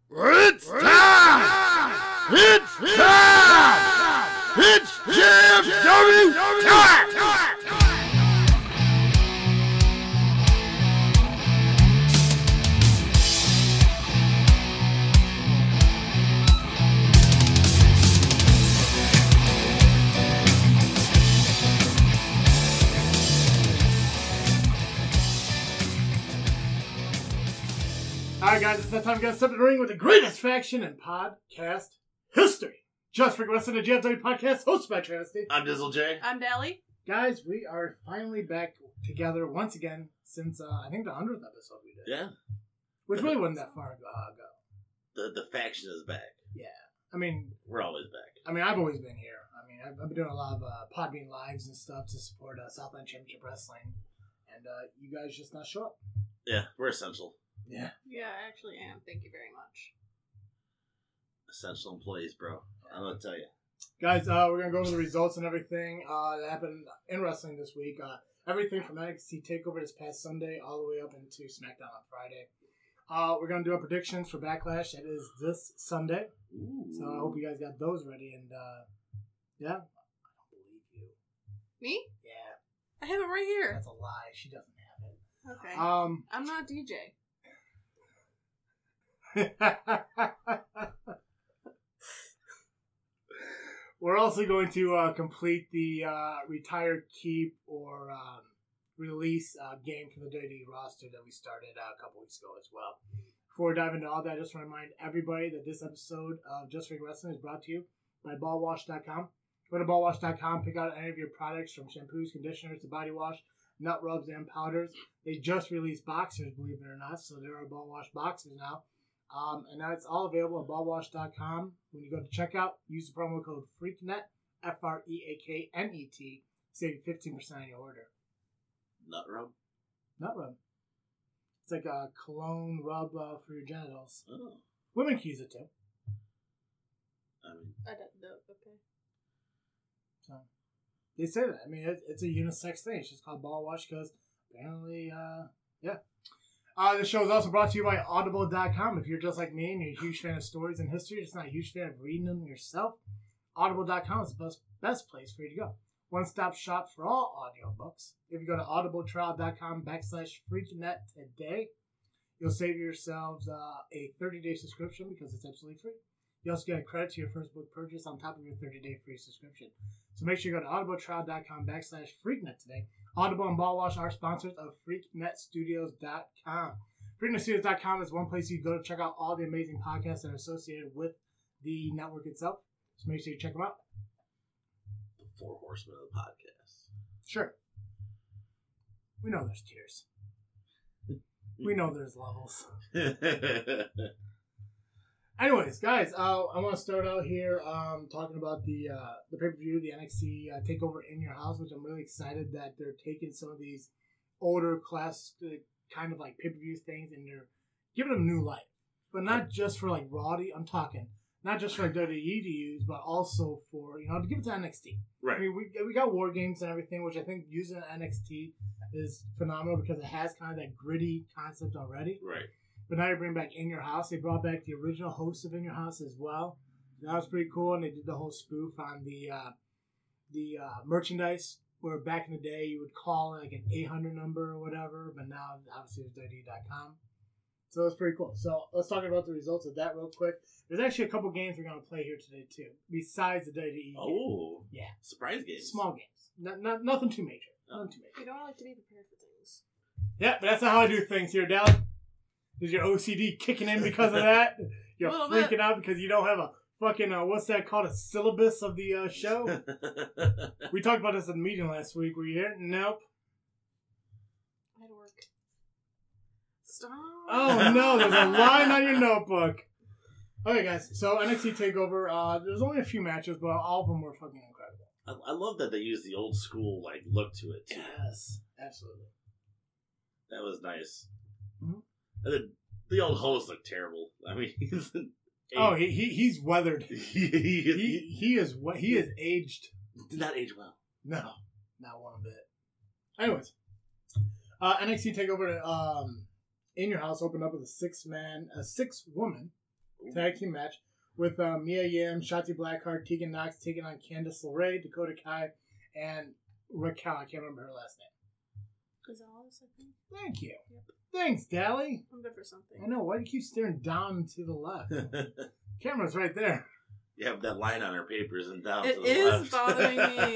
It's time! It's time! It's JFW time! Alright guys, it's that time to get step in the ring with the greatest faction in podcast history. Just for Wrestling, the JFW podcast, hosted by Travesty. I'm Dizzle J. I'm Dally. Guys, we are finally back together once again since, I think the 100th episode we did. Yeah. Which really wasn't that far ago. The faction is back. Yeah. I mean, We're always back. I've always been here. I've been doing a lot of Podbean Lives and stuff to support Southland Championship Wrestling. And you guys just not show up. Yeah, we're essential. Yeah. Yeah, I actually am. Thank you very much. Essential employees, bro. I'm going to tell you. Guys, we're going to go over the results and everything that happened in wrestling this week. Everything from NXT TakeOver this past Sunday all the way up into SmackDown on Friday. We're going to do our predictions for Backlash. That is this Sunday. Ooh. So I hope you guys got those ready. And, yeah. I don't believe you. Me? Yeah. I have it right here. That's a lie. She doesn't have it. Okay. I'm not DJ. We're also going to complete the retire, keep, or release game for the WWE roster that we started a couple weeks ago as well. Before we dive into all that, I just want to remind everybody that this episode of Just Ring Wrestling is brought to you by BallWash.com. Go to BallWash.com, pick out any of your products from shampoos, conditioners, to body wash, nut rubs, and powders. They just released boxers, believe it or not, so there are Ball Wash boxers now. And now it's all available at ballwash.com. When you go to checkout, use the promo code FREAKNET, FREAKNET, save 15% on your order. Nut rub? Nut rub. It's like a cologne rub for your genitals. Oh. Women can use it too. I mean, I don't know. Okay. So they say that. I mean, it's a unisex thing. It's just called Ball Wash because apparently, yeah. The show is also brought to you by Audible.com. If you're just like me and you're a huge fan of stories and history, just not a huge fan of reading them yourself, Audible.com is the best place for you to go. One-stop shop for all audiobooks. If you go to audibletrial.com/freaknet today, you'll save yourselves a 30-day subscription because it's absolutely free. You also get a credit to your first book purchase on top of your 30-day free subscription. So make sure you go to audibletrial.com/freaknet today. Audible and Ball Wash are sponsors of FreakNetStudios.com. FreakNetStudios.com is one place you go to check out all the amazing podcasts that are associated with the network itself. So make sure you check them out. the four horsemen of the podcast. Sure. We know there's tiers. We know there's levels. Anyways, guys, I want to start out here talking about the pay-per-view, the NXT TakeOver in Your House, which I'm really excited that they're taking some of these older class kind of like pay-per-view things and they're giving them new life. But not just for like Raw, I'm talking. Not just for like WWE to use, but also for, to give it to NXT. Right. I mean, we got War Games and everything, which I think using NXT is phenomenal because it has kind of that gritty concept already. Right. But now you bring back In Your House. They brought back the original host of In Your House as well. That was pretty cool, and they did the whole spoof on the merchandise, where back in the day you would call like an 800 number or whatever, but now obviously it's WWE.com. So it's pretty cool. So let's talk about the results of that real quick. There's actually a couple games we're going to play here today too, besides the WWE. Oh, yeah, surprise games. Small games, nothing too major. Nothing too major. You don't like to be prepared for things. Yeah, but that's not how I do things here, Dally. Is your OCD kicking in because of that? You're freaking out because you don't have a fucking, what's that called, a syllabus of the show? We talked about this in the meeting last week. Were you here? Nope. I had to work. Stop. Oh, no, there's a line on your notebook. Okay, guys, so NXT TakeOver, there's only a few matches, but all of them were fucking incredible. I love that they use the old school look to it, too. Yes, absolutely. That was nice. Mm-hmm. And then the old host looked terrible. I mean, he's weathered. he is aged. Did not age well. No, not one bit. Anyways, NXT TakeOver In Your House opened up with a six-woman tag team match with Mia Yim, Shotzi Blackheart, Tegan Knox taking on Candice LeRae, Dakota Kai, and Raquel. I can't remember her last name. Gonzalez, I think. Thank you. Yep. Thanks, Dally. I'm good for something. I know. Why do you keep staring down to the left? Camera's right there. You have that line on her papers and down It to the is left. bothering me.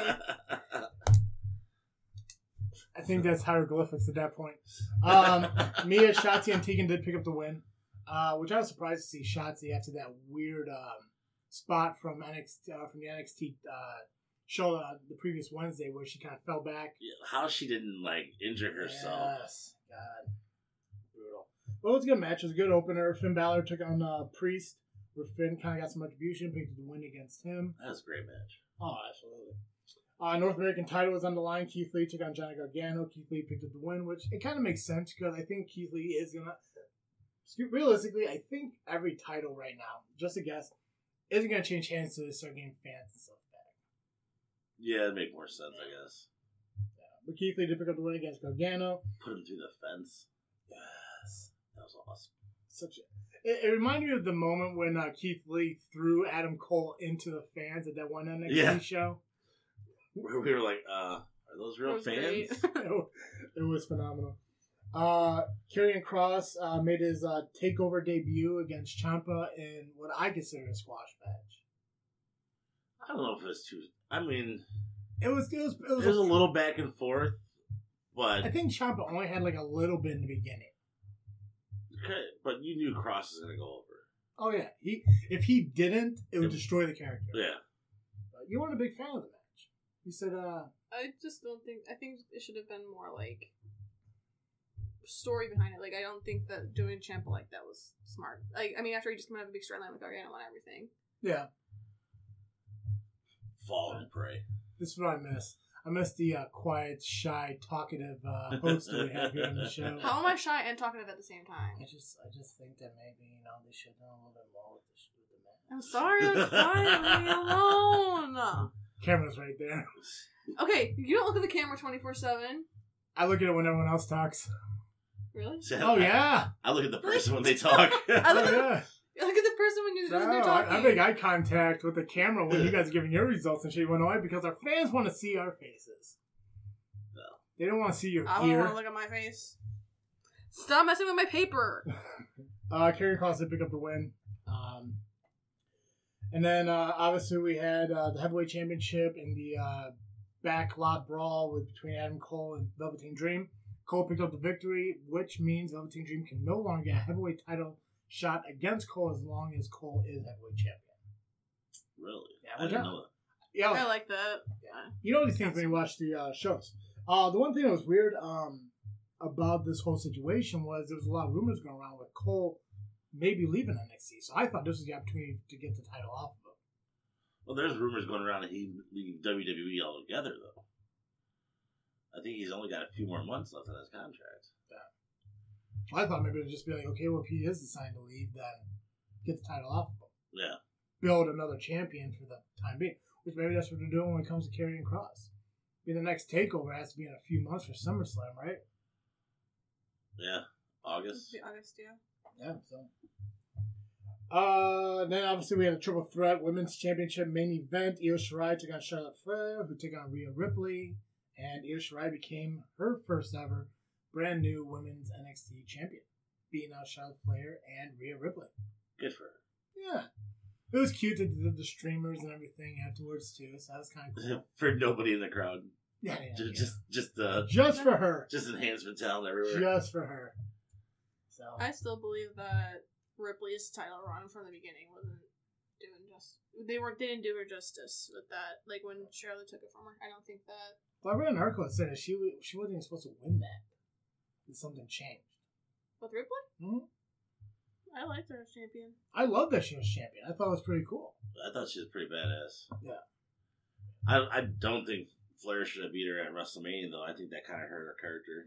I think that's hieroglyphics at that point. Mia, Shotzi, and Tegan did pick up the win, which I was surprised to see Shotzi after that weird spot from the NXT show the previous Wednesday where she kind of fell back. Yeah, how she didn't injure herself. Yes, God, brutal. But it was a good match. It was a good opener. Finn Balor took on Priest, where Finn kind of got some retribution, picked up the win against him. That was a great match. Oh, absolutely. North American title was on the line. Keith Lee took on Johnny Gargano. Keith Lee picked up the win, which it kind of makes sense because I think Keith Lee is going to... Realistically, I think every title right now, just a guess, isn't going to change hands to start getting fans and stuff back. Yeah, it'd make more sense, I guess. Yeah. But Keith Lee did pick up the win against Gargano. Put him through the fence. Yes. That was awesome. It reminded me of the moment when Keith Lee threw Adam Cole into the fans at that one NXT show. Where we were like, are those real fans? It was phenomenal. Karrion Kross made his takeover debut against Ciampa in what I consider a squash match. I don't know if it was too... I mean... It was a little back and forth, but... I think Ciampa only had a little bit in the beginning. Okay, but you knew Kross was going to go over. Oh, yeah. If he didn't, it would destroy the character. Yeah. But you weren't a big fan of the match. You said, I just don't think... I think it should have been more, story behind it. I don't think that doing Ciampa like that was smart. After he just came out of a big storyline with Gargano and everything. Yeah. Fall and pray. This is what I miss. I miss the quiet, shy, talkative host that we have here on the show. How am I shy and talkative at the same time? I just think that maybe, they should know a little bit more with the match. I'm sorry, quiet, leave me alone. Camera's right there. Okay, you don't look at the camera 24/7. I look at it when everyone else talks. Really? Oh, yeah. I look at the person when they talk. I look Yeah. at the person when they're talking. I make eye contact with the camera when you guys are giving your results and shit. You know why? Because our fans want to see our faces. No. They don't want to see your I don't ear. want to look at my face. Stop messing with my paper. Karrion Kross did pick up the win. And then, obviously, we had the Heavyweight Championship in the backlot brawl between Adam Cole and Velveteen Dream. Cole picked up the victory, which means Velveteen Dream can no longer get a heavyweight title shot against Cole as long as Cole is heavyweight champion. Really? Yeah, I didn't know that. Yeah, I like that. Yeah. You know these things when you watch the shows. The one thing that was weird about this whole situation was there was a lot of rumors going around with Cole maybe leaving NXT. So I thought this was the opportunity to get the title off of him. Well, there's rumors going around that he'd leave WWE altogether, though. I think he's only got a few more months left on his contract. Yeah. I thought maybe it would just be like, okay, well, if he is deciding to leave, then get the title off of him. Yeah. Build another champion for the time being. Which maybe that's what they're doing when it comes to Karrion Kross. The next takeover has to be in a few months for SummerSlam, right? Yeah. August. August, yeah. Yeah, so. Then obviously we had a triple threat women's championship main event. Io Shirai took on Charlotte Flair, who took on Rhea Ripley, and Io Shirai became her first ever brand new women's NXT champion, beating out Charlotte Flair and Rhea Ripley. Good for her. Yeah, it was cute that they did the streamers and everything afterwards too. So that was kind of cool. For nobody in the crowd. Yeah. Just for her. Just enhancement talent everywhere. Just for her. So I still believe that Ripley's title run from the beginning wasn't doing they didn't do her justice with that. When Charlotte took it from her, I don't think that. Well, I read an article that said that she wasn't even supposed to win that. That something changed. With Ripley? Mm-hmm. I liked her as champion. I love that she was champion. I thought it was pretty cool. I thought she was pretty badass. Yeah. I don't think Flair should have beat her at WrestleMania, though. I think that kind of hurt her character.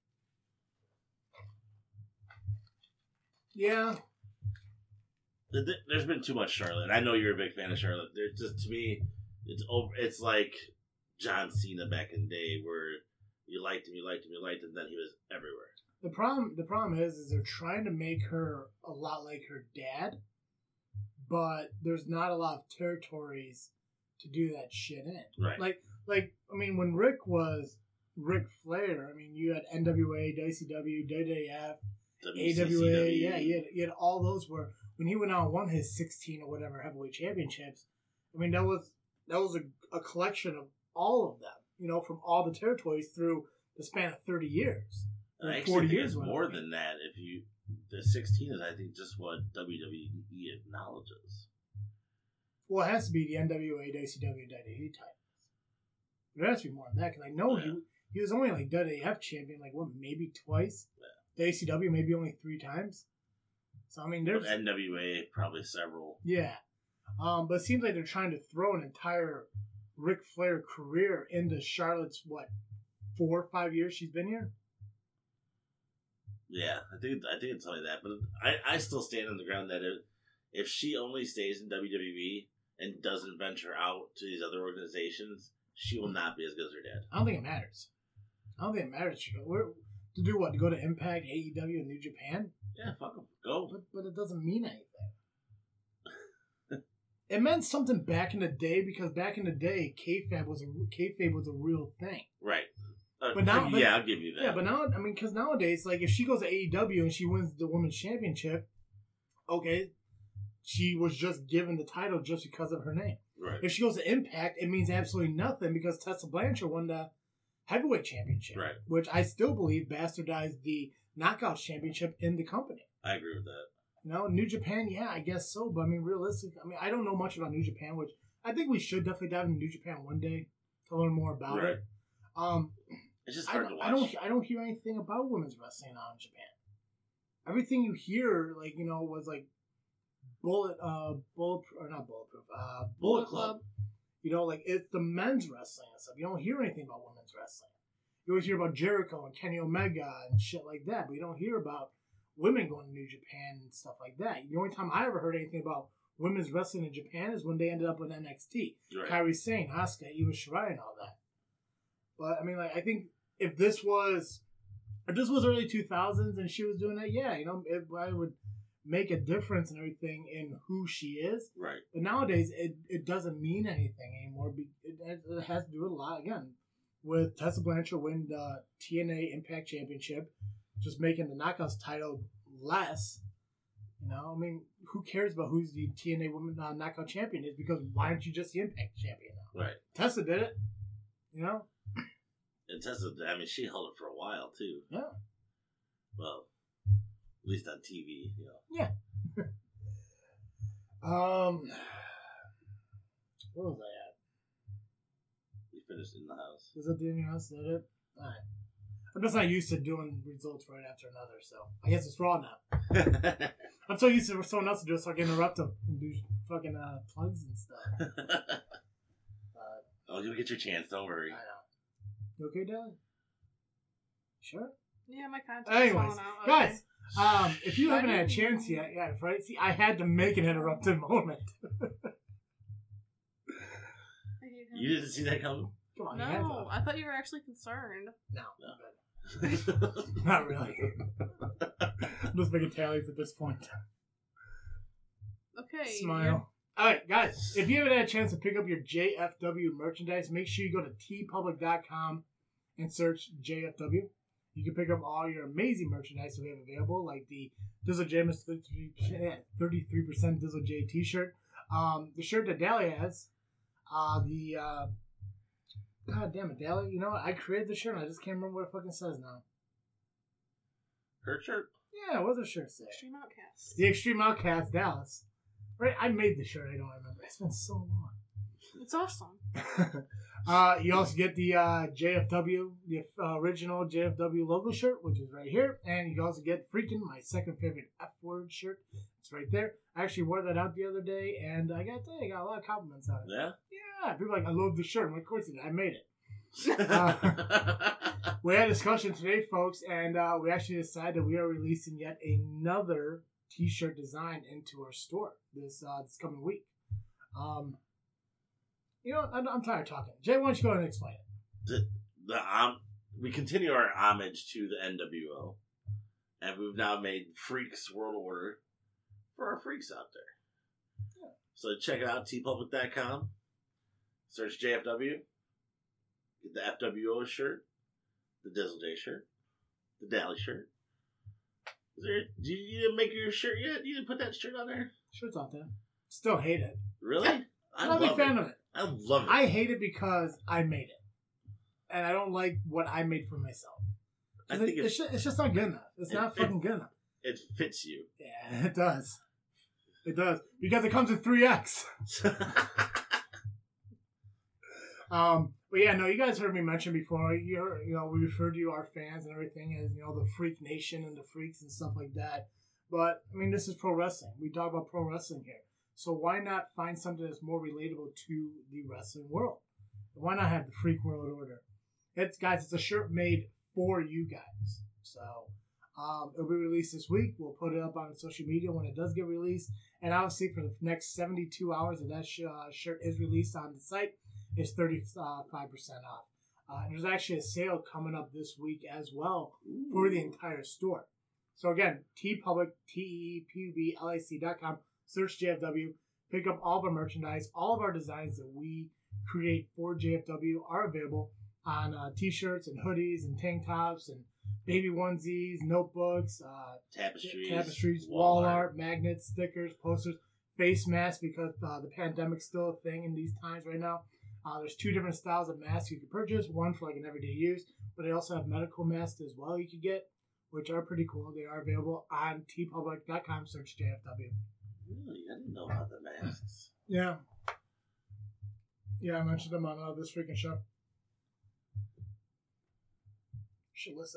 Yeah. There's been too much Charlotte. I know you're a big fan of Charlotte. There's just, to me, it's like John Cena back in the day, where you liked him, then he was everywhere. The problem is they're trying to make her a lot like her dad, but there's not a lot of territories to do that shit in. Right. Like I mean, when Rick was Ric Flair, I mean, you had NWA, WCW, WWF, AWA, yeah, you had all those where when he went out and won his 16 or whatever heavyweight championships, I mean, that was a collection of all of them, you know, from all the territories through the span of 30 years. I actually think it's more than that. The 16 is, I think, just what WWE acknowledges. Well, it has to be the NWA, WCW, WWE titles. There has to be more than that, because I know he was only like WWF champion, like what, maybe twice? Yeah. WCW maybe only 3 times. So I mean, there's NWA probably several. Yeah, but it seems like they're trying to throw an entire Ric Flair career into Charlotte's 4 or 5 years she's been here. Yeah, I think it's only that, but I still stand on the ground that if she only stays in WWE and doesn't venture out to these other organizations, she will not be as good as her dad. I don't think it matters. To do what? To go to Impact, AEW, and New Japan? Yeah, fuck them. Go. But it doesn't mean anything. It meant something back in the day, because back in the day, kayfabe was a real thing. Right. But now, I'll give you that. Yeah, but now, I mean, because nowadays, like, if she goes to AEW and she wins the Women's Championship, okay, she was just given the title just because of her name. Right. If she goes to Impact, it means absolutely nothing because Tessa Blanchard won the Heavyweight Championship, right? Which I still believe bastardized the Knockouts Championship in the company. I agree with that. You know, New Japan, yeah, I guess so. But I mean, realistically, I don't know much about New Japan, which I think we should definitely dive into New Japan one day to learn more about it. It's just hard to watch. I don't hear anything about women's wrestling out in Japan. Everything you hear, like, you know, was like Bullet Club. You know, like, it's the men's wrestling and stuff. You don't hear anything about women's wrestling. You always hear about Jericho and Kenny Omega and shit like that, but you don't hear about women going to New Japan and stuff like that. The only time I ever heard anything about women's wrestling in Japan is when they ended up with NXT. Right. Kairi Sane, Asuka, Io Shirai, and all that. But, I mean, like, I think if this was early 2000s and she was doing that, yeah, you know, I would make a difference and everything in who she is. Right. But nowadays, it doesn't mean anything anymore. It has to do with a lot, again, with Tessa Blanchard winning the TNA Impact Championship, just making the Knockouts title less. You know, I mean, who cares about who's the TNA Women Knockout Champion is, because why aren't you just the Impact Champion now? Right. Tessa did it, you know? And Tessa, I mean, she held it for a while, too. Yeah. Well, at least on TV, you know. Yeah. Where was I at? We finished in the house. Was that the in your house? Is that it? Alright. I'm just not used to doing results right after another, so I guess it's raw now. I'm so used to someone else to do it, so I can interrupt them and do fucking plugs and stuff. Oh, you'll get your chance. Don't worry. I know. You okay, Dad? Sure? Yeah, my contact's anyways, falling out. guys, if you haven't had a chance yet, yeah, right? See, I had to make an interrupted moment. You didn't see that coming? Come on, no, I thought you were actually concerned. No. Not really. I'm just making tallies at this point. Okay. Smile. Alright, guys, if you haven't had a chance to pick up your JFW merchandise, make sure you go to tpublic.com and search JFW. You can pick up all your amazing merchandise that we have available, like the Dizzle James 33% Dizzle J t-shirt, the shirt that Dahlia has, God damn it, Dahlia, you know what? I created the shirt and I just can't remember what it fucking says now. Her shirt? Yeah, what's the shirt say? Extreme Outcast. The Extreme Outcast Dallas. Right, I made the shirt, I don't remember. It's been so long. It's awesome. You also get the JFW, the original JFW logo shirt, which is right here. And you also get freaking my second favorite F-word shirt. It's right there. I actually wore that out the other day, and I got to tell you, I got a lot of compliments on it. Yeah? Yeah, people are like, I love the shirt. I'm like, of course you did. I made it. We had a discussion today, folks, and we actually decided that we are releasing yet another t-shirt design into our store this coming week. You know, I'm tired of talking. Jay, why don't you go ahead and explain it? We continue our homage to the NWO, and we've now made Freaks World Order for our freaks out there. So check it out, tpublic.com. Search JFW. Get the FWO shirt, the Dizzle J shirt, the Dally shirt. You didn't make your shirt yet? You didn't put that shirt on there? Shirt's out there. Still hate it. Really? I'm not a big fan of it. I love it. I hate it because I made it. And I don't like what I made for myself. I think it's just not good enough. It's not fucking good enough. It fits you. Yeah, it does. It does. Because it comes with 3X. But yeah, no, you guys heard me mention before. We referred to you, our fans and everything, as the Freak Nation and the Freaks and stuff like that. But I mean, this is pro wrestling. We talk about pro wrestling here, so why not find something that's more relatable to the wrestling world? Why not have the Freak World Order? It's a shirt made for you guys. So it'll be released this week. We'll put it up on social media when it does get released, and obviously for the next 72 hours that shirt is released on the site, it's 35% off. There's actually a sale coming up this week as well for the entire store. So again, tpublic, TEEPUBLIC.com, search JFW, pick up all of our merchandise. All of our designs that we create for JFW are available on t-shirts and hoodies and tank tops and baby onesies, notebooks, tapestries, wall art, magnets, stickers, posters, face masks, because the pandemic's still a thing in these times right now. There's 2 different styles of masks you can purchase. One for like an everyday use, but they also have medical masks as well you can get, which are pretty cool. They are available on tpublic.com. Search JFW. Really? I didn't know about the masks. Yeah. Yeah, I mentioned them on this freaking show. You should listen.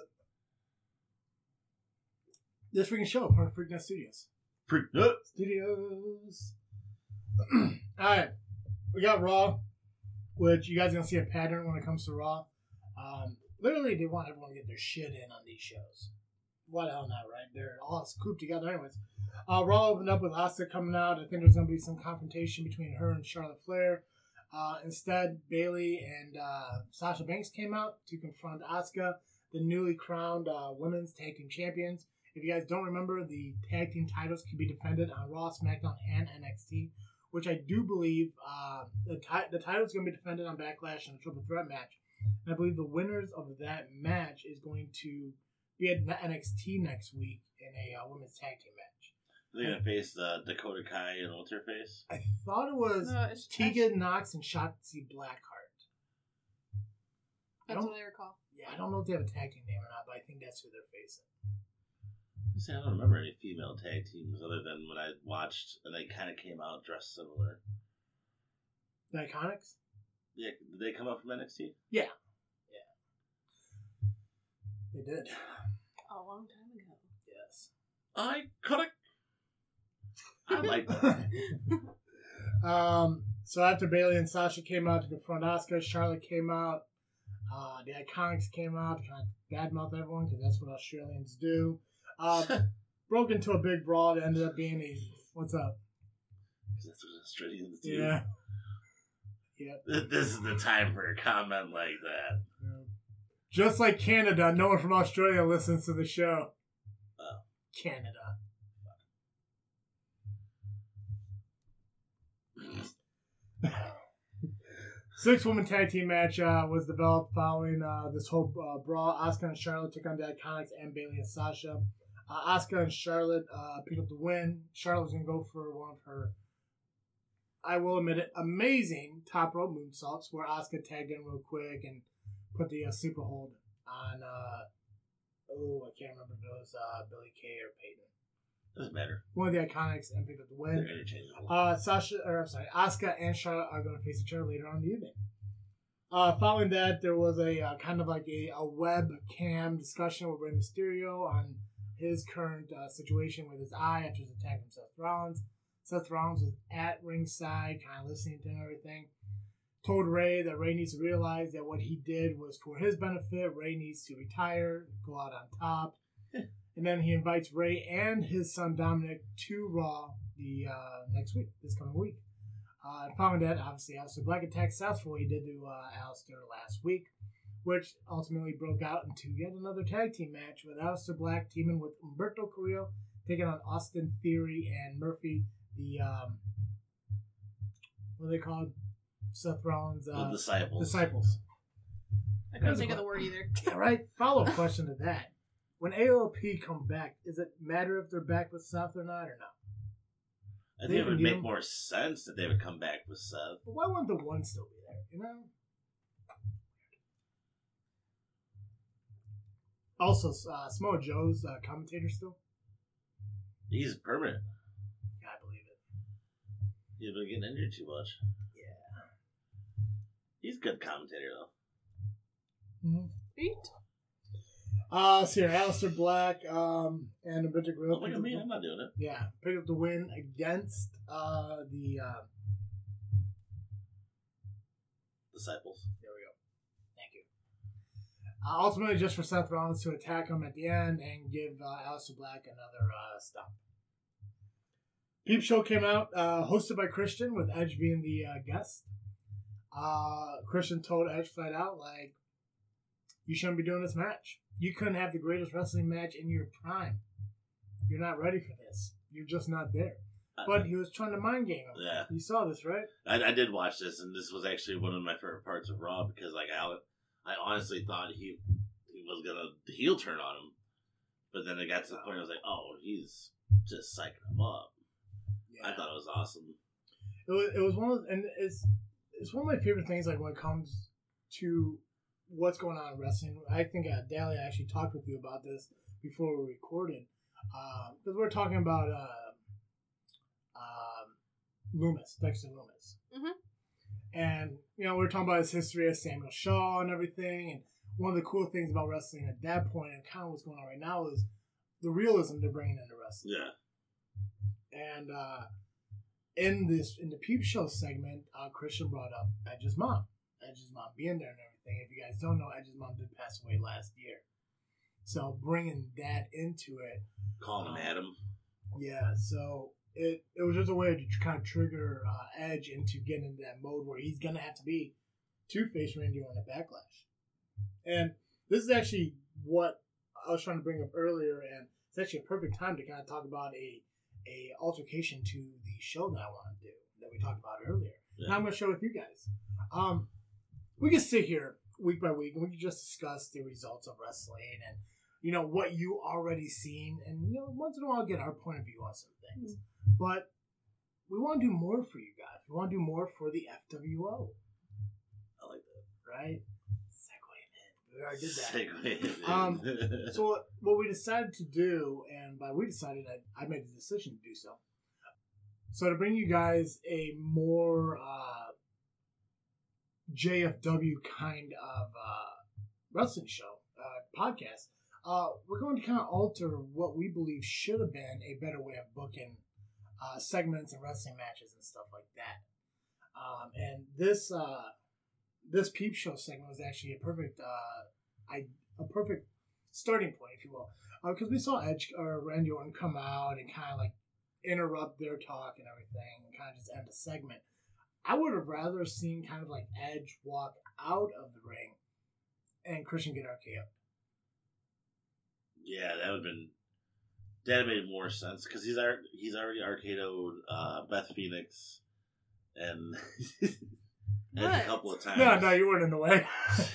This freaking show, part of Freaknet Studios. Freaknet Studios. Alright. We got Raw, which you guys are going to see a pattern when it comes to Raw. Literally, they want everyone to get their shit in on these shows. What the hell not, right? They're all scooped together anyways. Raw opened up with Asuka coming out. I think there's going to be some confrontation between her and Charlotte Flair. Instead, Bayley and Sasha Banks came out to confront Asuka, the newly crowned women's tag team champions. If you guys don't remember, the tag team titles can be defended on Raw, SmackDown, and NXT, which I do believe the title is going to be defended on Backlash in a triple threat match. And I believe the winners of that match is going to be at NXT next week in a women's tag team match. Are they going to face Dakota Kai and what's her face? I thought it was Tegan Nox and Shotzi Blackheart. That's what I recall. Yeah, I don't know if they have a tag team name or not, but I think that's who they're facing. See, I don't remember any female tag teams other than when I watched, and they kind of came out dressed similar. The Iconics? Yeah, did they come up from NXT? Yeah. They did. A long time ago. Yes. Iconic! I like that. So after Bayley and Sasha came out to confront Asuka, Charlotte came out. The Iconics came out to kind of badmouth everyone, because that's what Australians do. Broke into a big brawl. It ended up being a... What's up? That's what Australians do. Yeah. Yep. This is the time for a comment like that. Yeah. Just like Canada, no one from Australia listens to the show. Oh. Canada. 6-woman tag team match was developed following this whole brawl. Asuka and Charlotte took on the Iconics and Bayley and Sasha. Asuka and Charlotte picked up the win. Charlotte was going to go for one of her, I will admit it, amazing top rope moonsaults, where Asuka tagged in real quick and put the super hold on, I can't remember if it was Billie Kay or Peyton. Doesn't matter. One of the Iconics and picked up the win. They're interchangeable. Asuka and Charlotte are going to face each other later on in the evening. Following that, there was a kind of like a webcam discussion with Rey Mysterio on his current situation with his eye after his attack from Seth Rollins. Seth Rollins was at ringside, kind of listening to everything. Told Rey that Rey needs to realize that what he did was for his benefit. Rey needs to retire, go out on top. And then he invites Rey and his son Dominic to Raw the next week, this coming week. Following that, obviously, Aleister Black attacked Southpaw. He did to Aleister last week, which ultimately broke out into yet another tag team match with Aleister Black teaming with Humberto Carrillo, taking on Austin Theory and Murphy, the what are they called? Seth Rollins. The disciples. Disciples. I couldn't think of the word either. Yeah, right. Follow-up question to that. When AOP come back, does it matter if they're back with Seth or not, or no? I think it would make more sense that they would come back with Seth. But why wouldn't the one still be there, you know? Also, Samoa Joe's commentator still? He's permanent. Yeah, I believe it. He's been getting injured too much. Yeah. He's a good commentator, though. Mm-hmm. Eat. So here, Aleister Black and Victor Grill. Look at me, I'm not doing it. Yeah, picked up the win against the Disciples. There we go. Thank you. Ultimately, just for Seth Rollins to attack him at the end and give Aleister Black another stomp. Peep Show came out, hosted by Christian, with Edge being the guest. Christian told Edge flat out, like, you shouldn't be doing this match. You couldn't have the greatest wrestling match in your prime. You're not ready for this. You're just not there. But he was trying to mind game him. Yeah. You saw this, right? I did watch this, and this was actually one of my favorite parts of Raw because, like, I honestly thought he was gonna heel turn on him, but then it got to the point I was like, oh, he's just psyching him up. Yeah. I thought it was awesome. It was one of, and it's one of my favorite things. Like when it comes to what's going on in wrestling, I think Dahlia actually talked with you about this before we recorded, because we're talking about Loomis, Dexter Loomis. Mm-hmm. And, you know, we were talking about his history as Samuel Shaw and everything. And one of the cool things about wrestling at that point, and kind of what's going on right now, is the realism they're bringing into wrestling. Yeah. And in the Peep Show segment, Christian brought up Edge's mom. Edge's mom being there and everything. If you guys don't know, Edge's mom did pass away last year. So bringing that into it. Calling him Adam. Yeah, so it was just a way to kind of trigger Edge into getting into that mode where he's going to have to be two-face Randy Orton at Backlash. And this is actually what I was trying to bring up earlier, and it's actually a perfect time to kind of talk about a altercation to the show that I want to do, that we talked about earlier. Yeah. And I'm going to share with you guys. We can sit here week by week, and we can just discuss the results of wrestling and, you know, what you already seen, and, you know, once in a while get our point of view on some things. But we want to do more for you guys. We want to do more for the FWO. I like that. Right? We already did that. Segue. So what we decided to do, and by we decided, I made the decision to do so. So to bring you guys a more JFW kind of wrestling show, podcast, we're going to kind of alter what we believe should have been a better way of booking segments and wrestling matches and stuff like that. And this Peep Show segment was actually a perfect starting point, if you will, because we saw Edge or Randy Orton come out and kind of like interrupt their talk and everything, and kind of just end the segment. I would have rather seen kind of like Edge walk out of the ring and Christian get RKO'd. Yeah, that made more sense because he's already RKO'd Beth Phoenix and a couple of times. No, you weren't in the way.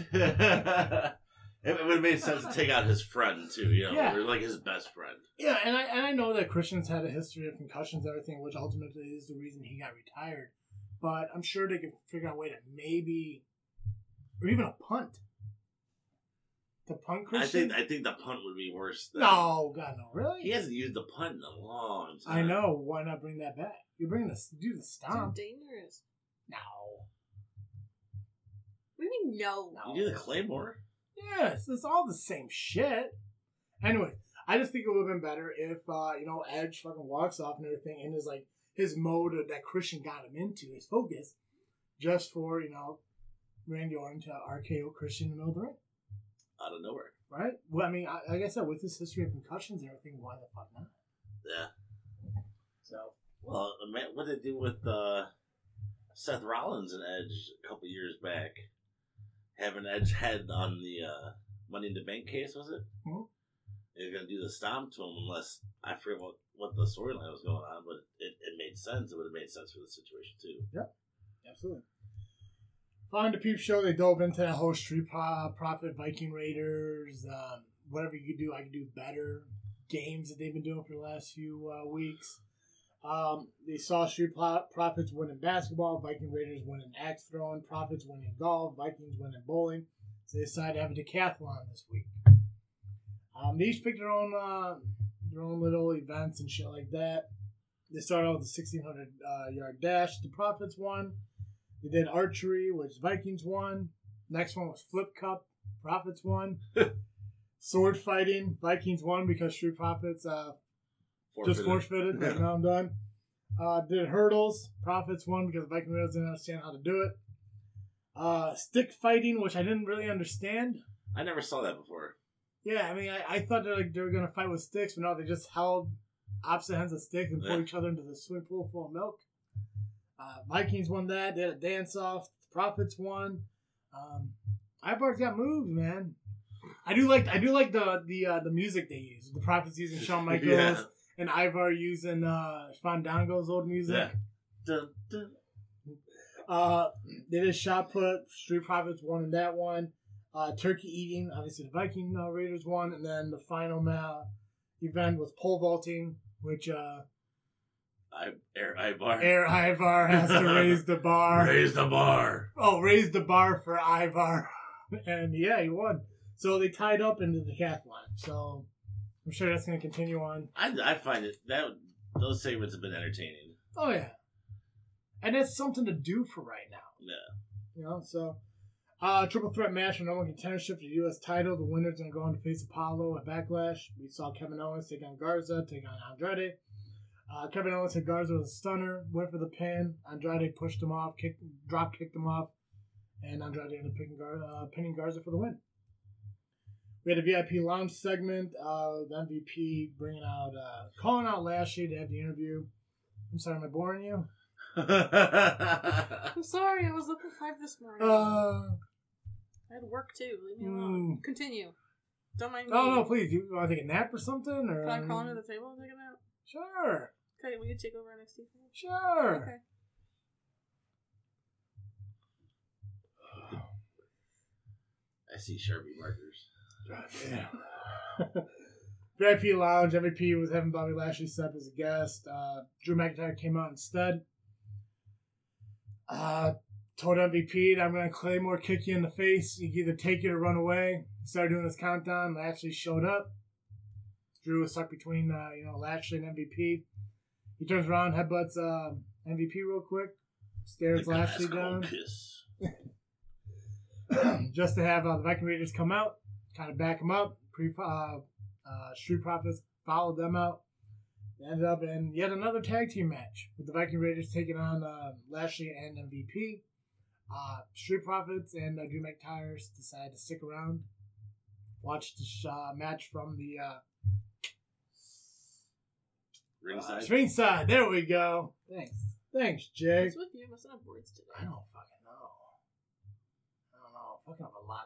It would have made sense to take out his friend too, you know, yeah. Or like his best friend. Yeah, and I know that Christian's had a history of concussions and everything, which ultimately is the reason he got retired. But I'm sure they could figure out a way to maybe, or even a punt. To punt Christian? I think the punt would be worse. No, God, no, really? He hasn't used the punt in a long time. I know. Why not bring that back? You're bringing do the stomp. Too dangerous. No. What do you mean no? You do the Claymore. Yes, it's all the same shit. Anyway, I just think it would have been better if, Edge fucking walks off and everything and is like his mode that Christian got him into, his focus, just for, Randy Orton to RKO Christian in the middle of the ring. Out of nowhere. Right? Well, I mean, like I said, with his history of concussions and everything, why the fuck not? Yeah. So. Well, what did they do with Seth Rollins and Edge a couple years back? Having Edge head on the Money in the Bank case, was it? Mm-hmm. They're going to do the stomp to him unless, I forget what the storyline was going on, but it made sense. It would have made sense for the situation, too. Yep. Absolutely. Following the Peep Show, they dove into that whole Street Profit, Viking Raiders, whatever you could do, I could do better. Games that they've been doing for the last few weeks. They saw Street Profits winning basketball, Viking Raiders winning axe throwing, Profits winning golf, Vikings winning bowling. So they decided to have a decathlon this week. They each picked their own little events and shit like that. They started out with a 1,600 yard dash. The Profits won. They did archery, which Vikings won. Next one was Flip Cup. Profits won. Sword fighting. Vikings won because Street Profits just forfeited. Like, now I'm done. Did hurdles. Profits won because Viking Raiders didn't understand how to do it. Stick fighting, which I didn't really understand. I never saw that before. Yeah, I mean, I thought they were going to fight with sticks, but no, they just held opposite ends of sticks and pulled each other into the swimming pool full of milk. Vikings won that. They had a dance-off. Profits won. Ivar's got moves, man. I do like the music they use. The Profits using Shawn Michaels and Ivar using Fandango's old music. Yeah. Dun, dun. They did shot put. Street Profits won in that one. Turkey eating. Obviously, the Viking Raiders won. And then the final event was pole vaulting, which Ivar has to raise the bar. Raise the bar. Oh, raise the bar for Ivar. And yeah, he won. So they tied up into the decathlon. So I'm sure that's going to continue on. I find it those segments have been entertaining. Oh yeah, and that's something to do for right now. Yeah. You know, so triple threat match for number one contendership for the U.S. title. The winner's going to go on to face Apollo at Backlash. We saw Kevin Owens take on Garza, take on Andrade. Kevin Owens hit Garza with a stunner, went for the pin. Andrade pushed him off, drop kicked him off, and Andrade ended up pinning Garza for the win. We had a VIP lounge segment. The MVP calling out Lashley to have the interview. I'm sorry, am I boring you? I'm sorry, I was up at 5 this morning. I had work too. Leave me alone. Continue. Don't mind me. No, please. You want to take a nap or something? Or can I crawl under the table and take a nap? Sure. Okay, will you take over NXT? Sure. Okay. I see Sharpie markers. God damn. VIP Lounge, MVP was having Bobby Lashley set up as a guest. Drew McIntyre came out instead. Told MVP that I'm going to Claymore kick you in the face. You can either take it or run away. Started doing this countdown. Lashley showed up. Drew was stuck between Lashley and MVP. He turns around, headbutts MVP real quick. Stares Lashley down. Just to have the Viking Raiders come out, kind of back him up. Street Profits followed them out. They ended up in yet another tag team match with the Viking Raiders taking on Lashley and MVP. Street Profits and Drew McIntyre decided to stick around, watch the match from the ringside. There we go. Thanks, Jay. What's with you? I must have words today. I don't fucking know. I'm fucking up a lot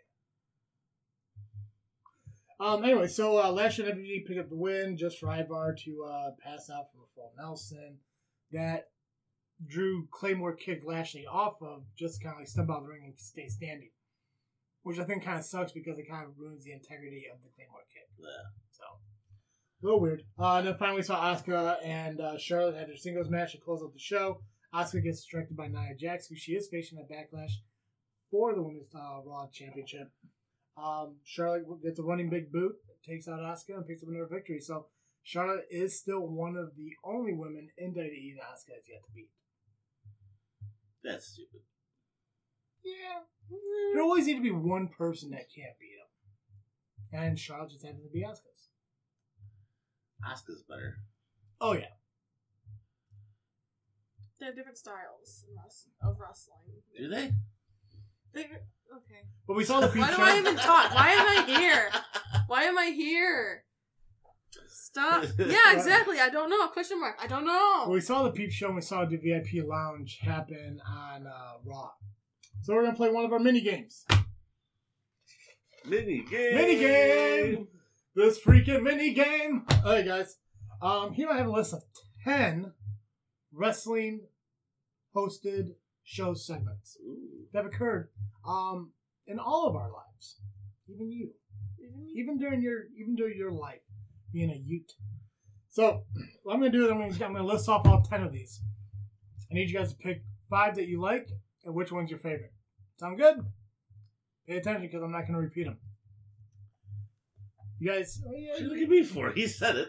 today. Anyway, so Lashley and MVP pick up the win just for Ivar to pass out from a full Nelson. That Drew Claymore kicked Lashley off of just kind of like step out of the ring and stay standing. Which I think kind of sucks because it kind of ruins the integrity of the Claymore kick. Yeah. So, a little weird. And then finally saw Asuka and Charlotte had their singles match to close out the show. Asuka gets distracted by Nia Jax, who she is facing at Backlash for the Women's Raw Championship. Charlotte gets a running big boot, takes out Asuka, and picks up another victory. So Charlotte is still one of the only women in WWE that Asuka has yet to beat. That's stupid. Yeah. There always need to be one person that can't beat him. And Charlotte just happens to be Asuka's. Asuka's better. Oh, yeah. They have different styles of wrestling. Do they? Okay. But we saw the Why do I even talk? Why am I here? Why am I here? Stop. Yeah, exactly. I don't know. Question mark. I don't know. Well, we saw the Peep Show and we saw the VIP Lounge happen on Raw. So we're going to play one of our mini games. Mini game. Mini game. This freaking mini game. All right, guys. Here I have a list of 10 wrestling hosted show segments Ooh. that have occurred in all of our lives, even you, even during your life being a Ute. So what I'm gonna do is I'm gonna list off all 10 of these. I need you guys to pick 5 that you like and which one's your favorite. Sound good? Pay attention because I'm not gonna repeat them. You guys, What you look at me for? He said it.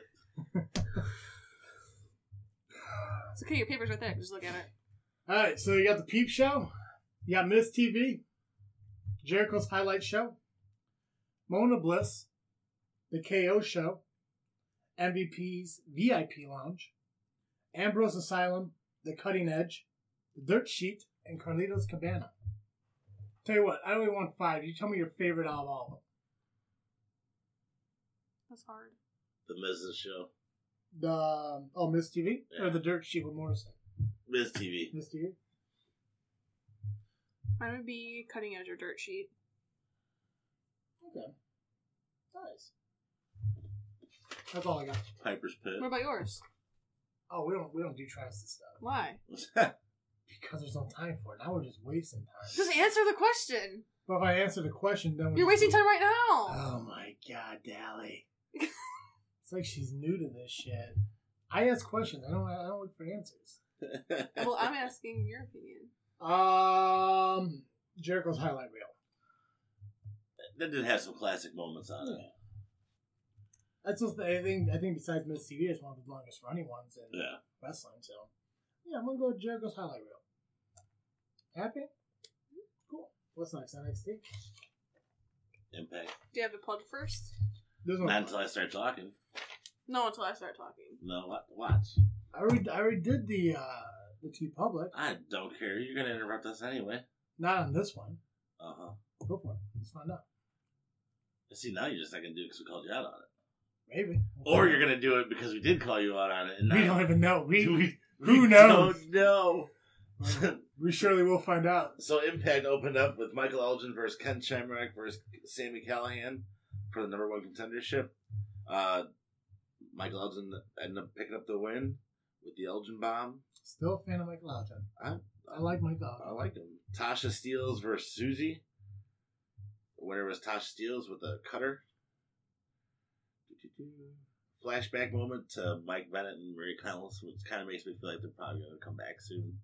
It's okay, your paper's right there. Just look at it. all right. So you got the Peep Show, you got Miss TV, Jericho's Highlight Show, Mona Bliss, the KO Show, MVP's VIP Lounge, Ambrose Asylum, The Cutting Edge, The Dirt Sheet, and Carlito's Cabana. Tell you what, I only want 5. You tell me your favorite out of all of them. That's hard. The Miz's show. Miss TV? Yeah. Or The Dirt Sheet with Morrison? Miz TV. Miss TV? Mine would be Cutting Edge or Dirt Sheet. Okay. Nice. That's all I got. Piper's Pit. What about yours? Oh, we don't do Travis's stuff. Why? Because there's no time for it. Now we're just wasting time. Just answer the question. But if I answer the question, then You're wasting time right now. Oh my god, Dally. It's like she's new to this shit. I ask questions. I don't look for answers. Well, I'm asking your opinion. Jericho's highlight reel. That did have some classic moments on it. That's just I think besides Miss TV, it's one of the longest running ones in wrestling. So yeah, I'm gonna go with Jericho's highlight reel. Happy? Cool. What's next? NXT? Impact. Do you have to plug first? There's no. Not until I start talking. No, until I start talking. No, watch. I already did the T Public. I don't care. You're gonna interrupt us anyway. Not on this one. Uh-huh. Go for it. Let's find out. See, now you're just not gonna do it because we called you out on it. Maybe. Or you're gonna do it because we did call you out on it. And We now- don't even know. Who we knows? Don't know. We surely will find out. So Impact opened up with Michael Elgin versus Ken Shamrock versus Sami Callihan for the number 1 contendership. Michael Elgin ended up picking up the win with the Elgin bomb. Still a fan of Michael Elgin. I like Michael Elgin. I like him. Tasha Steelz versus Susie. The winner was Tasha Steelz with a cutter. Flashback moment to Mike Bennett and Marie Connells, which kind of makes me feel like they're probably going to come back soon.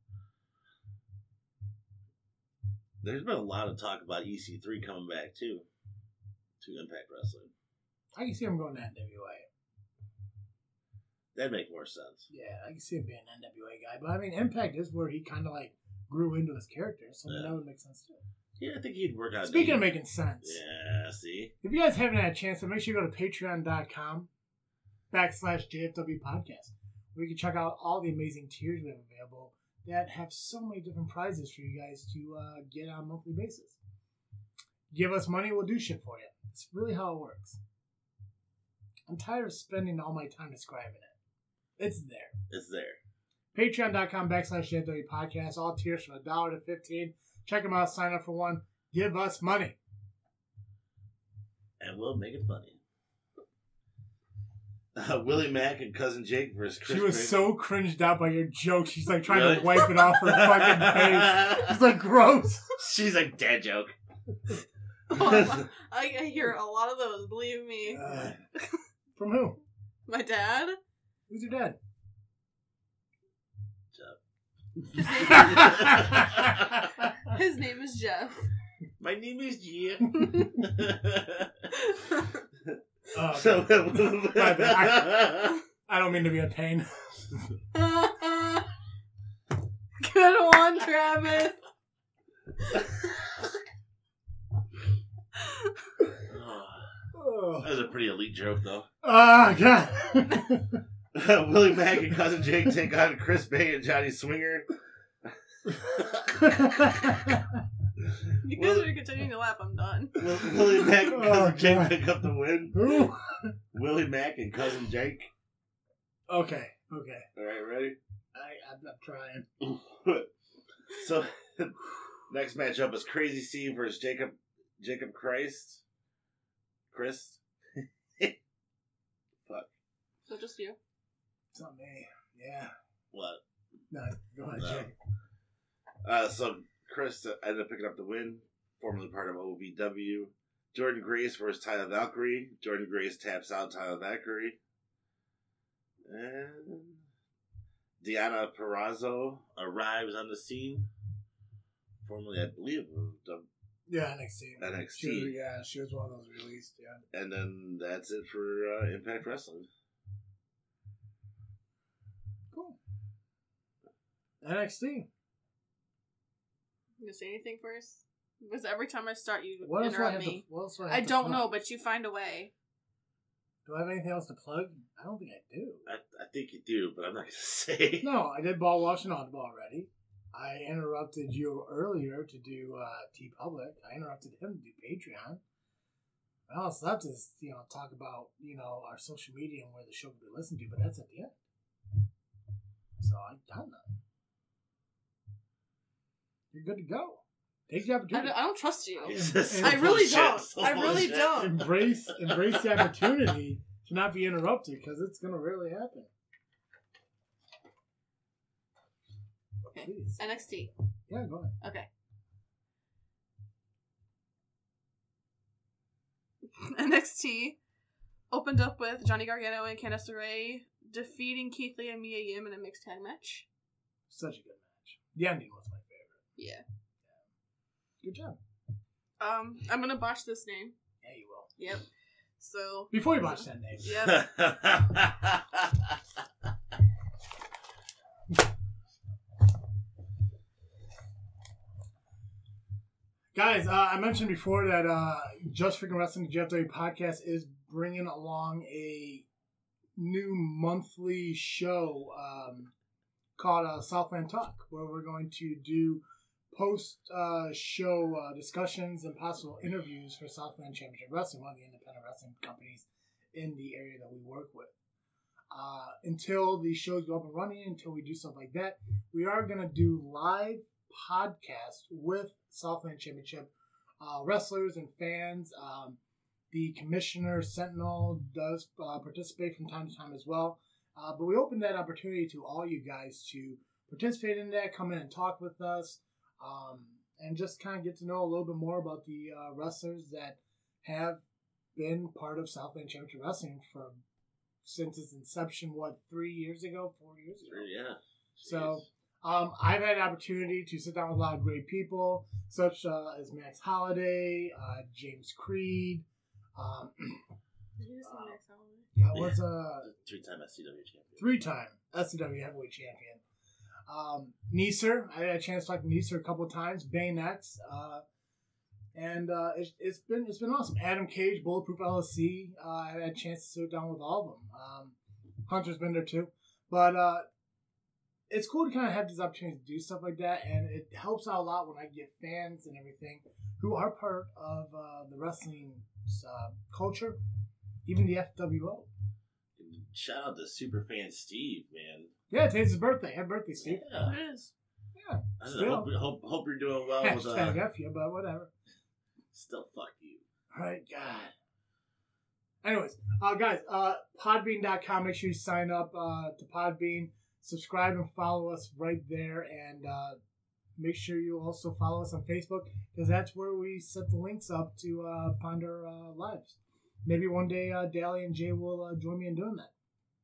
There's been a lot of talk about EC3 coming back too to Impact Wrestling. I can see him going to NWA. That'd make more sense. Yeah, I can see him being an NWA guy. But I mean, Impact is where he kind of like grew into his character, so that would make sense too. Yeah, I think he'd work out. Speaking of making sense. Yeah, see? If you guys haven't had a chance, then make sure you go to patreon.com/JFW podcast, where you can check out all the amazing tiers we have available that have so many different prizes for you guys to get on a monthly basis. Give us money, we'll do shit for you. It's really how it works. I'm tired of spending all my time describing it. It's there. It's there. Patreon.com/JFW podcast, all tiers from $1 to $15. Check them out, sign up for one. Give us money. And we'll make it funny. Willie Mack and Cousin Jake versus Chris She was Benoit. so cringed out by your joke. She's like trying Really? to wipe it off her fucking face. She's like, gross. She's like, dad joke. I hear a lot of those, believe me. From who? My dad? Who's your dad? His name is Jeff. My name is Jeff. Oh, my bad. I don't mean to be a pain. Good one, Travis. Oh, That was a pretty elite joke, though. God. Willie Mack and Cousin Jake take on Chris Bay and Johnny Swinger. You guys are continuing to laugh. I'm done. Willie Mack and Cousin Jake God. pick up the win. Who? Willie Mack and Cousin Jake. Okay. All right, ready? I'm not trying. So, next matchup is Crazy Steve versus Jacob Christ. Chris. Fuck. So just you. It's not me. Yeah. What? No, go ahead, No. Jake. So Chris ended up picking up the win, formerly part of OVW. Jordan Grace versus Tyler Valkyrie. Jordan Grace taps out Tyler Valkyrie. And Deanna Purrazzo arrives on the scene. Formerly, I believe, of Yeah, NXT. NXT. She was one of those released, yeah. And then that's it for Impact Wrestling. Cool. NXT. You gonna say anything first? Because every time I start, you What else do I interrupt have me. what else do I have to don't plug? know, but you find a way. Do I have anything else to plug? I don't think I do. I think you do, but I'm not going to say. No, I did Ball Wash and Oddball already. I interrupted you earlier to do T Public. I interrupted him to do Patreon. All else left is, talk about, our social media and where the show can be listened to, but that's at the end. So I got that. You're good to go. Take the opportunity. I don't trust you. So I really bullshit, don't. so I really bullshit. don't. Embrace the opportunity to not be interrupted, because it's going to really happen. Okay. Please. NXT. Yeah, go ahead. Okay. NXT opened up with Johnny Gargano and Candice LeRae defeating Keith Lee and Mia Yim in a mixed tag match. Such a good match. The ending was my favorite. Yeah. Good job. I'm gonna botch this name. Yeah, you will. Yep. So. Before you watch that name. Yep. Guys, I mentioned before that Just Freaking Wrestling, the GFW podcast, is bringing along a new monthly show called Southland Talk, where we're going to do post-show discussions and possible interviews for Southland Championship Wrestling, one of the independent wrestling companies in the area that we work with. Until the shows go up and running, until we do stuff like that, we are going to do live podcast with Southland Championship wrestlers and fans. The Commissioner Sentinel does participate from time to time as well. But we open that opportunity to all you guys to participate in that, come in and talk with us, and just kind of get to know a little bit more about the wrestlers that have been part of Southland Championship Wrestling since its inception, 3 years ago, 4 years ago? Yeah. So I've had an opportunity to sit down with a lot of great people, such as Max Holiday, James Creed. Did you just say Max Holloway? Yeah, was Three-time SCW champion. 3-time SCW heavyweight champion. Neeser, I had a chance to talk to Neeser a couple of times. Bane X, and it's been awesome. Adam Cage, Bulletproof LLC. I had a chance to sit down with all of them. Hunter's been there too, but it's cool to kind of have these opportunities to do stuff like that, and it helps out a lot when I get fans and everything who are part of the wrestling culture, even the FWO. Shout out to Superfan Steve, man. Yeah, today's his birthday. Happy birthday, Steve. Yeah. It is. Yeah. I don't know, hope you're doing well with Hashtag F you, but whatever. Still fuck you. All right, God. Anyways, guys, Podbean.com. Make sure you sign up to Podbean. Subscribe and follow us right there. And make sure you also follow us on Facebook, because that's where we set the links up to find our lives. Maybe one day Dally and Jay will join me in doing that.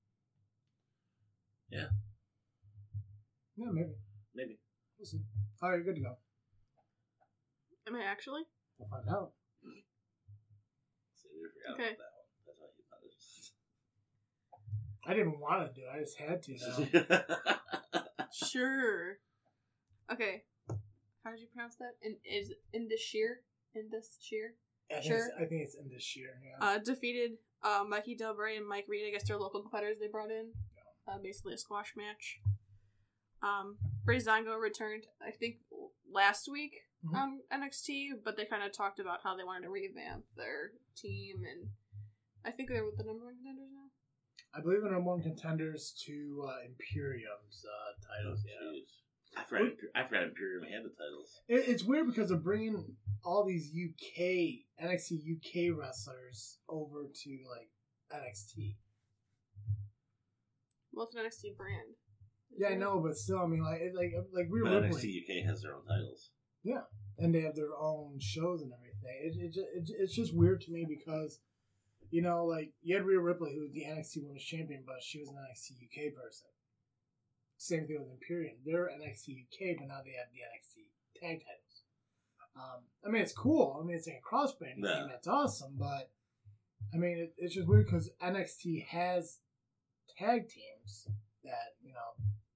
Yeah. Yeah, maybe. Maybe. We'll see. All right, you're good to go. Am I actually? We'll find out. See, we forgot Okay. about that one. That's why you thought it I didn't want to do it. I just had to, though. Sure. Okay. How did you pronounce that? Is Indus-Shear? Indus-Shear? Sure. I think it's in this year, yeah. Defeated Mikey Del Rey and Mike Reed. I guess they're local competitors they brought in. Basically a squash match. Breezango returned, I think, last week on NXT, but they kind of talked about how they wanted to revamp their team, and I think they're with the number one contenders now. I believe they're number one contenders to Imperium's titles, yeah. Jeez. I forgot Imperium had the titles. It's weird because they're bringing all these NXT UK wrestlers over to, like, NXT. Well, it's an NXT brand. Yeah, I know, but still, I mean, like Rhea But Ripley, NXT UK has their own titles. and they have their own shows and everything. It's just weird to me because, you know, like you had Rhea Ripley, who was the NXT Women's Champion, but she was an NXT UK person. Same thing with Imperium. They're NXT UK, but now they have the NXT tag titles. I mean, it's cool. I mean, it's like a cross-branding thing. That's awesome, but I mean, it's just weird because NXT has tag teams that, you know,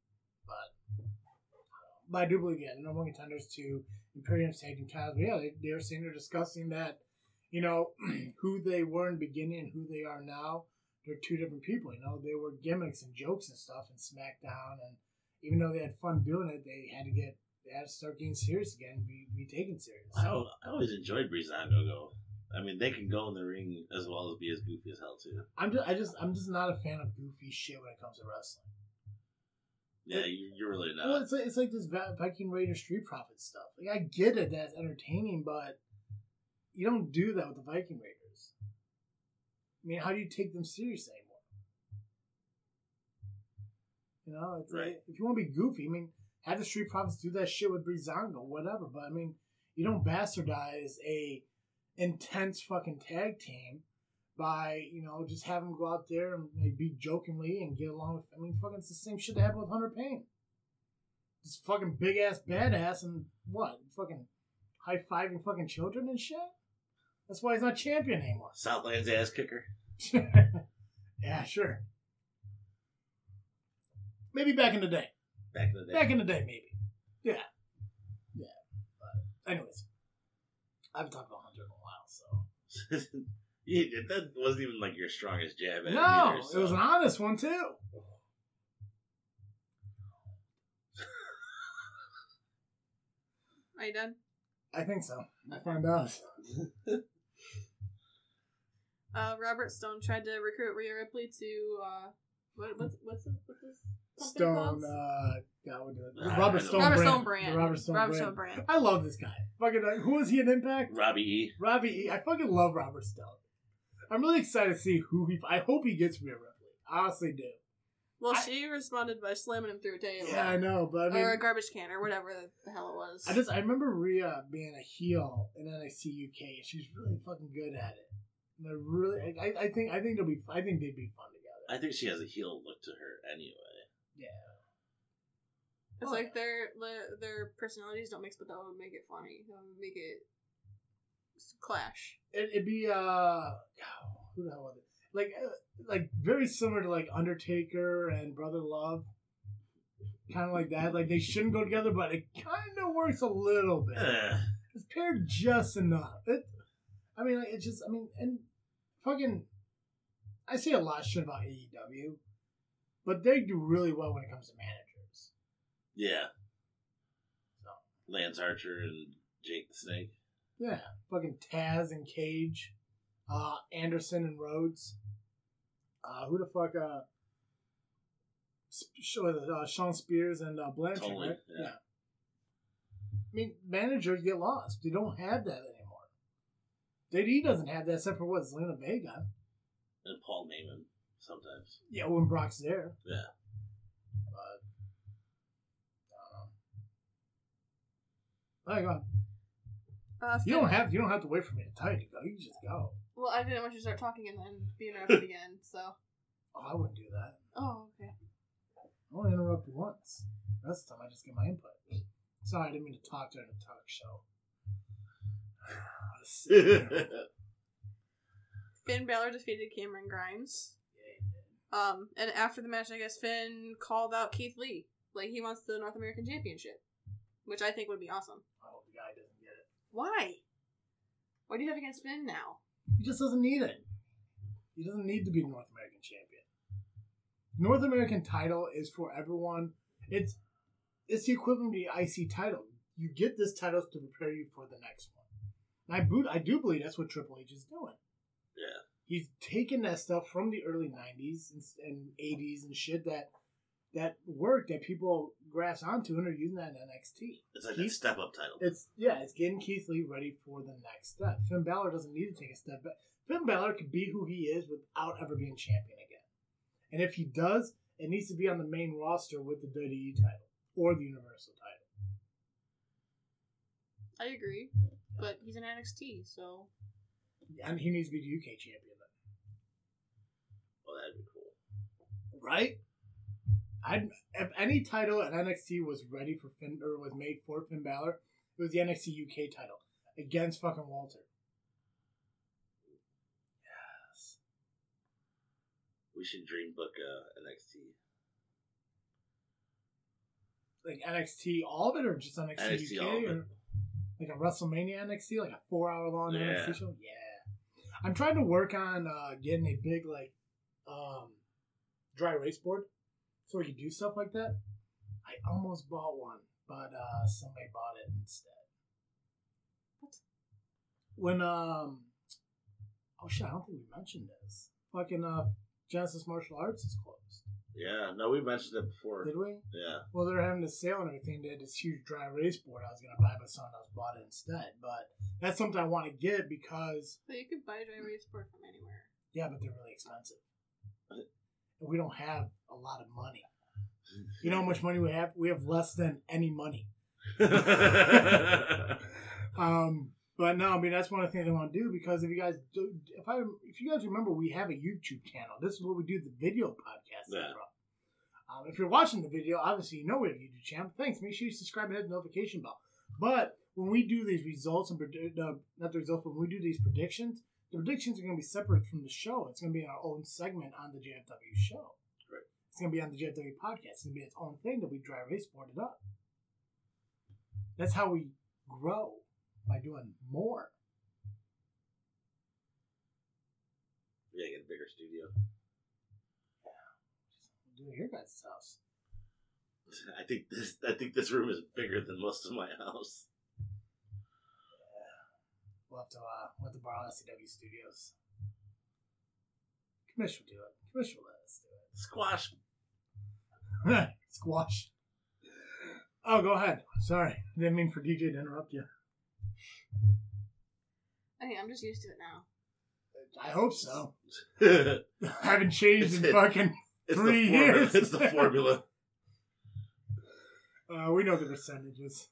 but I do believe, yeah, the number one contenders to Imperium's tag team titles. But yeah, they're saying they're discussing that, you know, who they were in the beginning and who they are now. They're two different people, you know. They were gimmicks and jokes and stuff in SmackDown, and even though they had fun doing it, they had to start getting serious again and be taken serious. I always enjoyed Breezango go. I mean, they can go in the ring as well as be as goofy as hell too. I'm just not a fan of goofy shit when it comes to wrestling. Yeah, you're really not. Well, it's like this Viking Raider Street Profits stuff. Like, I get it, that's entertaining, but you don't do that with the Viking Raiders. I mean, how do you take them serious anymore? You know, it's right. Like, if you want to be goofy, I mean, have the Street Profits do that shit with Breezango, whatever. But I mean, you don't bastardize a intense fucking tag team by, you know, just have them go out there and like, be jokingly and get along with. I mean, fucking it's the same shit that happened with Hunter Payne. This fucking big ass badass and what? Fucking high fiving fucking children and shit. That's why he's not champion anymore. Southland's ass kicker. Yeah, sure. Maybe back in the day. Back in the day. Back in the day, maybe. Yeah. Yeah. But anyways, I haven't talked about Hunter in a while, so. Yeah, that wasn't even like your strongest jab at No, either, so. It was an honest one too. Are you done? I think so. We'll find out. Robert Stone tried to recruit Rhea Ripley to what's his company Stone, called? Robert Stone Brand. The Robert Stone Stone Brand. Brand. I love this guy. Fucking, who was he in Impact? Robbie E. Robbie E. I fucking love Robert Stone. I'm really excited to see who I hope he gets Rhea Ripley. I honestly do. Well, she responded by slamming him through a table. Yeah, I know, but I mean, or a garbage can, or whatever the hell it was. I remember Rhea being a heel in NXT UK, and she's really fucking good at it. And they're really, I think they'd be fun together. I think she has a heel look to her anyway. Yeah. It's like their personalities don't mix, but that would make it funny. That would make it clash. It'd be who the hell was it? Like very similar to like Undertaker and Brother Love, kind of like that. Like they shouldn't go together, but it kind of works a little bit. It's paired just enough. And fucking, I say a lot of shit about AEW, but they do really well when it comes to managers. Yeah. So. Lance Archer and Jake the Snake. Yeah, fucking Taz and Cage, Anderson and Rhodes. Who the fuck? Sean Spears and Blanchard, Totally, right? yeah. I mean, managers get lost. They don't have that anymore. JD doesn't have that except for what? Zelina Vega. And Paul Heyman sometimes. Yeah, when Brock's there. Yeah. But, go on. You don't have to wait for me to tell you to go. You can just go. Well, I didn't want you to start talking and then be interrupted again, so. Oh, I wouldn't do that. Oh, okay. I only interrupt you once. The rest of the time, I just get my input. Sorry, I didn't mean to talk during the talk show. Finn Balor defeated Cameron Grimes. Yeah, he did. And after the match, I guess Finn called out Keith Lee. Like, he wants the North American Championship. Which I think would be awesome. I hope the guy doesn't get it. Why? What do you have against Finn now? He just doesn't need it. He doesn't need to be North American champion. North American title is for everyone. It's the equivalent of the IC title. You get this title to prepare you for the next one. And I do believe that's what Triple H is doing. Yeah. He's taken that stuff from the early 90s and 80s and shit that worked, that people grasp onto, and are using that in NXT. It's like a step-up title. It's getting Keith Lee ready for the next step. Finn Balor doesn't need to take a step back. Finn Balor could be who he is without ever being champion again. And if he does, it needs to be on the main roster with the WWE title or the Universal title. I agree, but he's in NXT, so And he needs to be the UK champion then. Well, that'd be cool. Right? If any title at NXT was ready for Finn, or was made for Finn Balor, it was the NXT UK title against fucking Walter. Yes. We should dream book NXT. Like NXT, all of it, or just NXT, NXT, UK, all of it. or like a WrestleMania NXT, like a 4-hour long Yeah. NXT show. Yeah, I'm trying to work on getting a big dry erase board so we can do stuff like that. I almost bought one, but somebody bought it instead. What? When oh shit, I don't think we mentioned this. Fucking Genesis Martial Arts is closed. Yeah, no, we mentioned it before. Did we? Yeah. Well, they're having a sale and everything. They had this huge dry erase board I was going to buy, but someone else bought it instead. But that's something I want to get because... But you could buy a dry erase board from anywhere. Yeah, but they're really expensive. And we don't have a lot of money. You know how much money we have? We have less than any money. But no, I mean, that's one of the things I want to do because if you guys remember, we have a YouTube channel. This is where we do the video podcast. Yeah. From. If you're watching the video, obviously you know we have a YouTube channel. Thanks. Make sure you subscribe and hit the notification bell. But when we do these results and not the results, but when we do these predictions, the predictions are going to be separate from the show. It's going to be our own segment on the JFW show. Right. It's going to be on the JFW podcast. It's going to be its own thing that we dry erase boarded up. That's how we grow, by doing more. Yeah, get a bigger studio. Do it here, guys' house. I think this room is bigger than most of my house. We'll have to borrow SCW Studios. Commish will do it. Commish will let us do Squash. it. Squash. Oh, go ahead. Sorry. I didn't mean for DJ to interrupt you. I mean, I'm just used to it now. I hope so. It's I haven't changed in fucking 3 years. It's the formula. We know the percentages.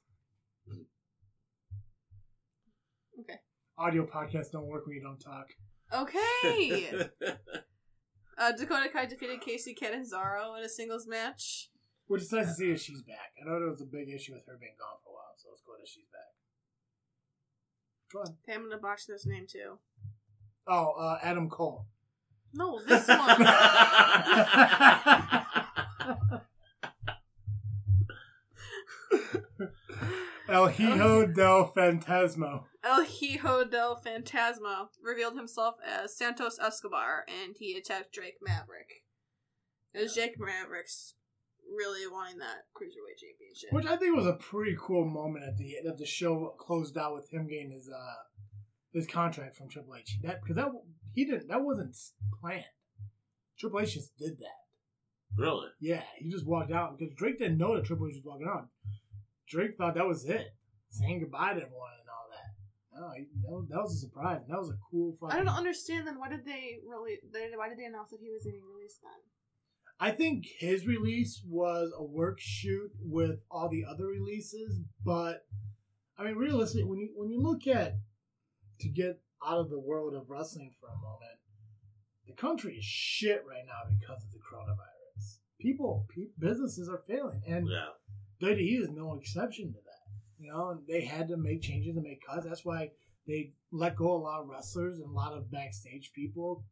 Okay. Audio podcasts don't work when you don't talk. Okay! Dakota Kai defeated Casey Catanzaro in a singles match. Which is nice to see that she's back. I know there was a big issue with her being gone for a while, so it's cool that she's back. Go on. Okay, I'm gonna botch this name too. Oh, Adam Cole. No, this one! El Hijo del Fantasma. El Hijo del Fantasma revealed himself as Santos Escobar, and he attacked Drake Maverick. It was Jake Maverick's really wanting that Cruiserweight Championship. Which I think was a pretty cool moment at the show closed out with him getting his contract from Triple H. That wasn't planned. Triple H just did that. Really? Yeah, he just walked out because Drake didn't know that Triple H was walking out. Drake thought that was it, saying goodbye to everyone and all that. No, that was a surprise. That was a cool fucking... I don't understand then. Why did they announce that he was getting released then? I think his release was a work shoot with all the other releases, but I mean, realistically, when you look at to get out of the world of wrestling for a moment, the country is shit right now because of the coronavirus. Businesses are failing, and Yeah. WWE is no exception to that. You know, and they had to make changes and make cuts. That's why they let go a lot of wrestlers and a lot of backstage people,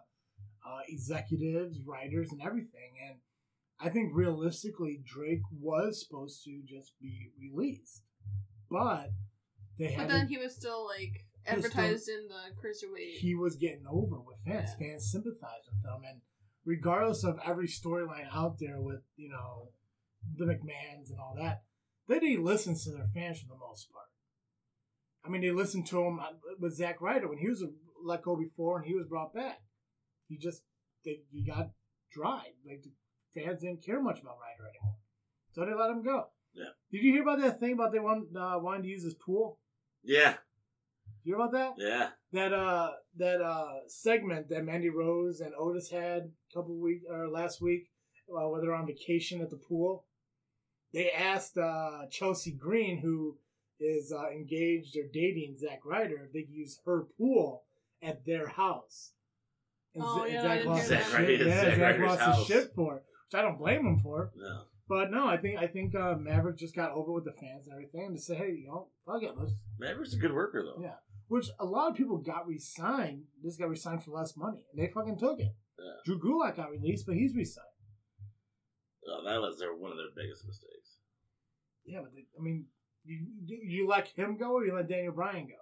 executives, writers, and everything. And I think realistically, Drake was supposed to just be released, but they had. But then he was still like advertised in the Cruiserweight. He was getting over with fans. Yeah. Fans sympathized with them, and regardless of every storyline out there with the McMahons and all that, they listens to their fans for the most part. I mean, they listened to him with Zack Ryder when he was let go before and he was brought back. He got dried. Like, the fans didn't care much about Ryder anymore, so they let him go. Yeah. Did you hear about that thing about they wanted to use his pool? Yeah. You hear about that? Yeah. That segment that Mandy Rose and Otis had last week, while they're on vacation at the pool, they asked Chelsea Green, who is engaged or dating Zack Ryder, if they could use her pool at their house. And I didn't hear that. Zack lost his shit for it, which I don't blame him for. No. But no, I think Maverick just got over with the fans and everything and to say, hey, fuck it, let's. Maverick's a good worker though. Yeah, which a lot of people got re-signed. This got re-signed for less money, and they fucking took it. Yeah. Drew Gulak got released, but he's re-signed. Oh, that was one of their biggest mistakes. Yeah, but you let him go or you let Daniel Bryan go?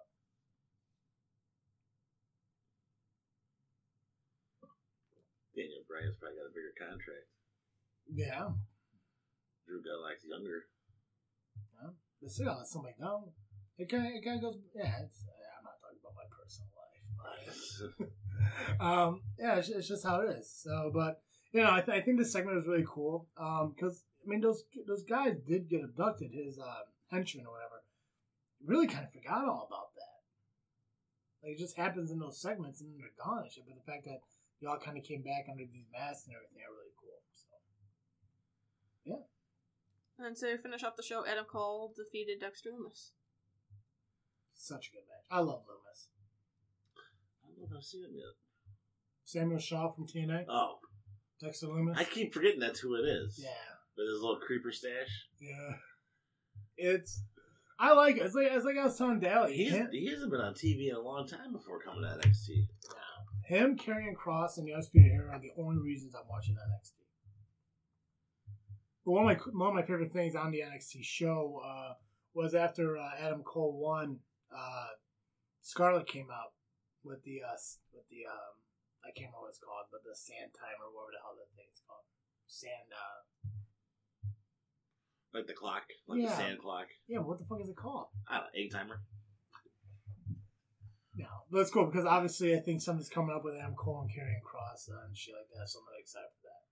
Daniel Bryan's probably got a bigger contract. Yeah. Drew Gulak's younger. Yeah. But still, let somebody go. It kind of goes. Yeah, I'm not talking about my personal life, but yeah, it's just how it is. So, but I think this segment was really cool because those guys did get abducted. His henchmen or whatever really kind of forgot all about that. Like it just happens in those segments and then they're gone and shit. But the fact that they all kind of came back under these masks and everything are really cool. So, yeah. And to finish off the show, Adam Cole defeated Dexter Lumis. Such a good match. I love Lumis. I don't know if I've seen him yet. Samuel Shaw from TNA. Oh. Dexter Lumis. I keep forgetting that's who it is. Yeah. With his little creeper stash. Yeah. I like it. It's like I was telling Dally. He hasn't been on TV in a long time before coming to NXT. No. Him, Karrion Kross, and the Undisputed Era are the only reasons I'm watching NXT. But one of my favorite things on the NXT show was after Adam Cole won, Scarlett came out with the I can't remember what it's called, but the sand timer, whatever the hell that thing's called. Sand like the clock. The sand clock. Yeah, what the fuck is it called? I don't know, egg timer. No, but it's cool because obviously I think something's coming up with Adam Cole and Karrion Kross and shit like that, so I'm really excited for that.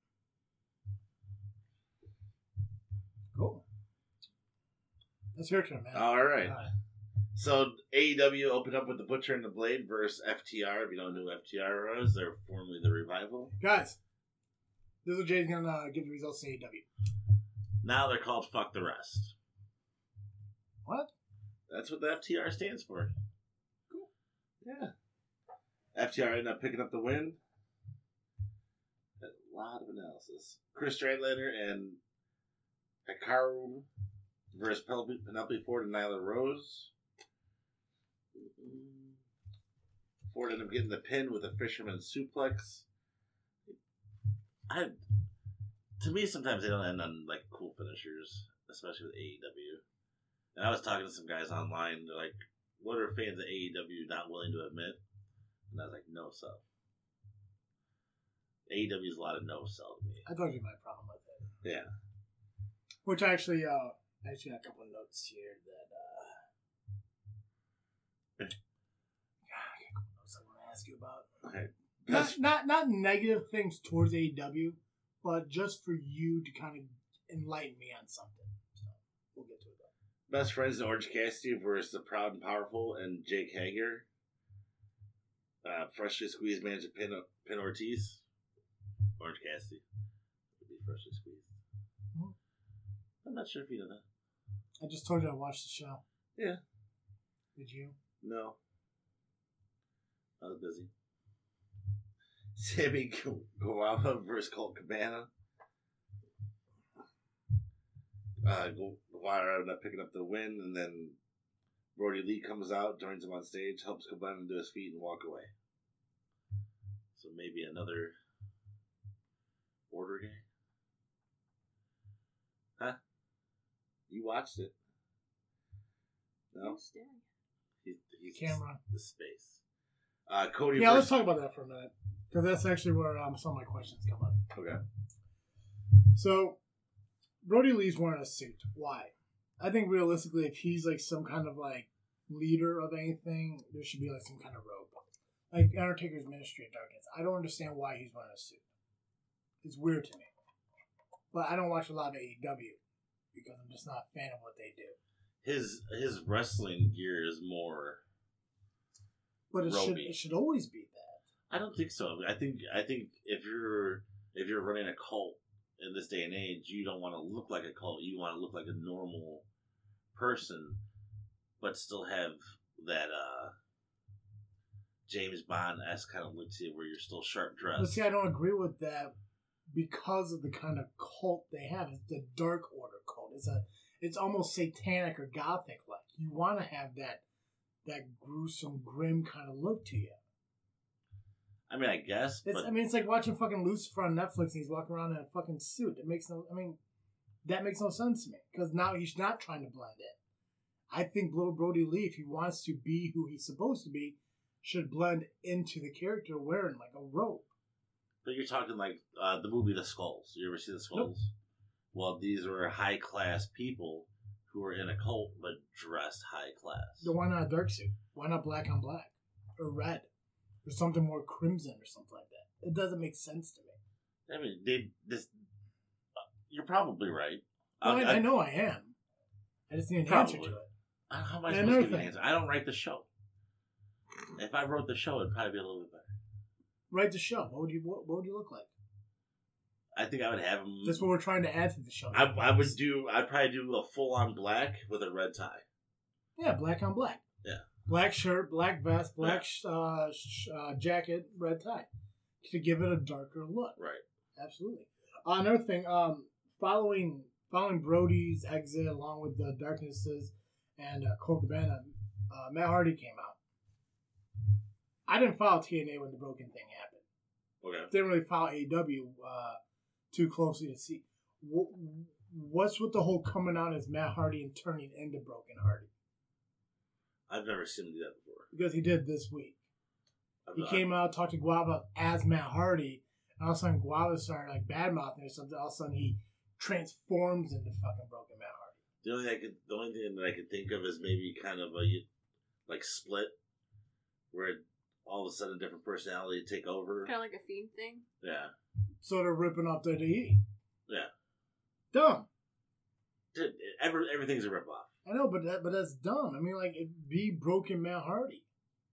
Cool. That's your turn, man. All right. So AEW opened up with the Butcher and the Blade versus FTR. If you don't know who FTR was, they're formerly the Revival. Guys, this is what Jay's gonna give the results to AEW. Now they're called Fuck the Rest. What? That's what the FTR stands for. Cool. Yeah. FTR ended up picking up the win. A lot of analysis. Chris Stradlander and Hikaru versus Penelope Ford and Nyla Rose. Ford ended up getting the pin with a fisherman suplex. To me, sometimes they don't end on like cool finishers, especially with AEW. And I was talking to some guys online. They're like, "What are fans of AEW not willing to admit?" And I was like, "No sell." AEW is a lot of no sell to me. I told you my problem with it. Yeah. Which I actually got a couple of notes here that I got a couple of notes I want to ask you about. Okay. Not negative things towards AEW, but just for you to kind of enlighten me on something. So we'll get to it though. Best Friends in Orange Cassidy versus the Proud and Powerful and Jake Hager. Freshly squeezed managed to pin Ortiz. Orange Cassidy would be freshly squeezed. Mm-hmm. I'm not sure if you know that. I just told you I watched the show. Yeah. Did you? No. I was busy. Sammy Guevara versus Colt Cabana. Guevara ended up picking up the win, and then Brody Lee comes out, joins him on stage, helps Cabana to his feet, and walk away. So maybe another order game? Huh? You watched it? No? He's Camera. The space. Cody. Yeah, let's talk about that for a minute. Because that's actually where some of my questions come up. Okay. So, Brody Lee's wearing a suit. Why? I think realistically, if he's like some kind of like leader of anything, there should be like some kind of robe. Like Undertaker's Ministry of Darkness. I don't understand why he's wearing a suit. It's weird to me. But I don't watch a lot of AEW because I'm just not a fan of what they do. His wrestling gear is more. But roby. it should always be that. I don't think so. I think if you're running a cult in this day and age, you don't want to look like a cult. You want to look like a normal person, but still have that James Bond-esque kind of look to you where you're still sharp dressed. But see, I don't agree with that because of the kind of cult they have. It's the Dark Order cult. It's almost satanic or gothic like. You want to have that gruesome, grim kind of look to you. I mean, I guess. It's like watching fucking Lucifer on Netflix and he's walking around in a fucking suit. That makes no sense to me. Because now he's not trying to blend in. I think little Brody Lee, if he wants to be who he's supposed to be, should blend into the character wearing like a robe. But you're talking like the movie The Skulls. You ever see The Skulls? Nope. Well, these were high-class people who were in a cult but dressed high-class. So why not a dark suit? Why not black on black? Or red? Or something more crimson or something like that. It doesn't make sense to me. I mean, you're probably right. I know I am. I just need an answer to it. How am I supposed to give you an answer? I don't write the show. If I wrote the show, it'd probably be a little bit better. Write the show. What would you look like? I think I would have him. That's what we're trying to add to the show. I'd probably do a full-on black with a red tie. Yeah, black on black. Yeah. Black shirt, black vest, black jacket, red tie. To give it a darker look. Right. Absolutely. Another thing, following Brody's exit along with the Darknesses and Colt Cabana, Matt Hardy came out. I didn't follow TNA when the Broken thing happened. Okay. Didn't really follow AEW too closely to see. What's with the whole coming out as Matt Hardy and turning into Broken Hardy? I've never seen him do that before. Because he did this week. He came out, talked to Guava as Matt Hardy, and all of a sudden Guava started like badmouthing or something. All of a sudden he transforms into fucking Broken Matt Hardy. The only thing that I could think of is maybe kind of a like split, where all of a sudden a different personality take over. Kind of like a Fiend thing. Yeah. So they're ripping off WWE. Yeah. Dumb. Dude, everything's a ripoff. I know, but that's dumb. I mean, like, be Broken Matt Hardy.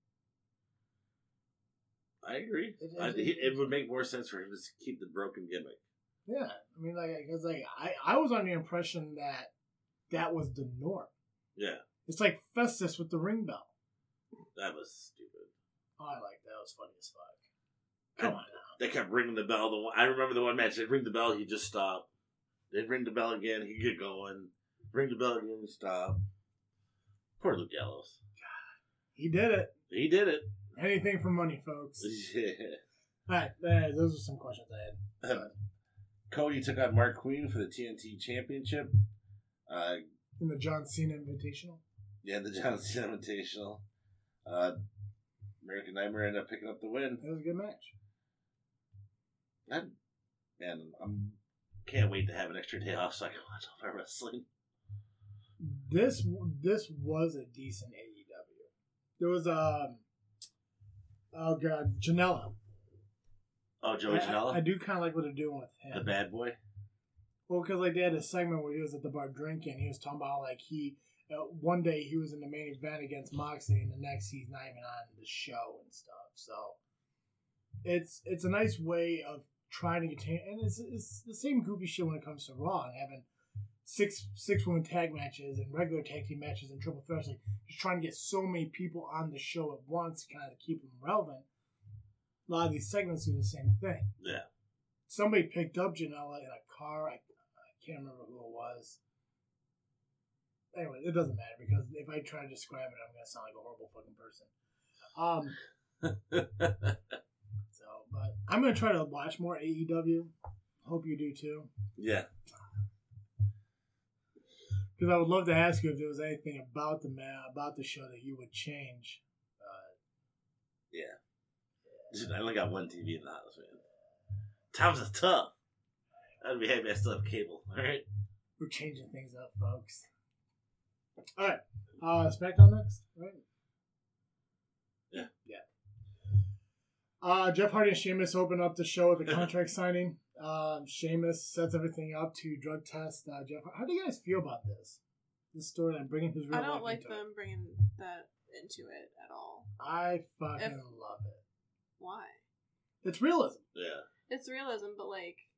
I agree. It would make more sense for him to keep the broken gimmick. Yeah, I mean, because I was under the impression that was the norm. Yeah. It's like Festus with the ring bell. That was stupid. Oh, I like that. That was funny as fuck. Come on now. They kept ringing the bell. I remember the one match. They'd ring the bell, he'd just stop. They'd ring the bell again, he'd get going. Ring the bell again, stop. Poor Luke Gallows. He did it. He did it. Anything for money, folks. Yeah. All right, those are some questions I had. Cody took on Mark Queen for the TNT Championship. In the John Cena Invitational? Yeah, the John Cena Invitational. American Nightmare ended up picking up the win. It was a good match. I can't wait to have an extra day off so I can watch all my wrestling. This was a decent AEW. There was Janela. Oh, Joey Janela? I do kind of like what they're doing with him. The bad boy? Well, because like they had a segment where he was at the bar drinking. He was talking about like one day he was in the main event against Moxley, and the next he's not even on the show and stuff. So it's a nice way of trying to get, and it's the same goofy shit when it comes to Raw and having six women tag matches and regular tag team matches and triple threats. Like just trying to get so many people on the show at once to kind of keep them relevant. A lot of these segments do the same thing. Yeah. Somebody picked up Janela in a car. I can't remember who it was. Anyway, it doesn't matter because if I try to describe it, I'm going to sound like a horrible fucking person. But I'm going to try to watch more AEW. Hope you do too. Yeah. Because I would love to ask you if there was anything about the show that you would change. Yeah. I only got one TV in the house, man. Times are tough. I'd be happy I still have cable. All right. We're changing things up, folks. All right. SmackDown next, right? Yeah. Jeff Hardy and Sheamus open up the show with a contract signing. Sheamus sets everything up to drug test Jeff. How do you guys feel about this? This story and bringing his real life I don't like into them bringing that into it at all. I fucking love it. Why? It's realism. Yeah. It's realism, but like,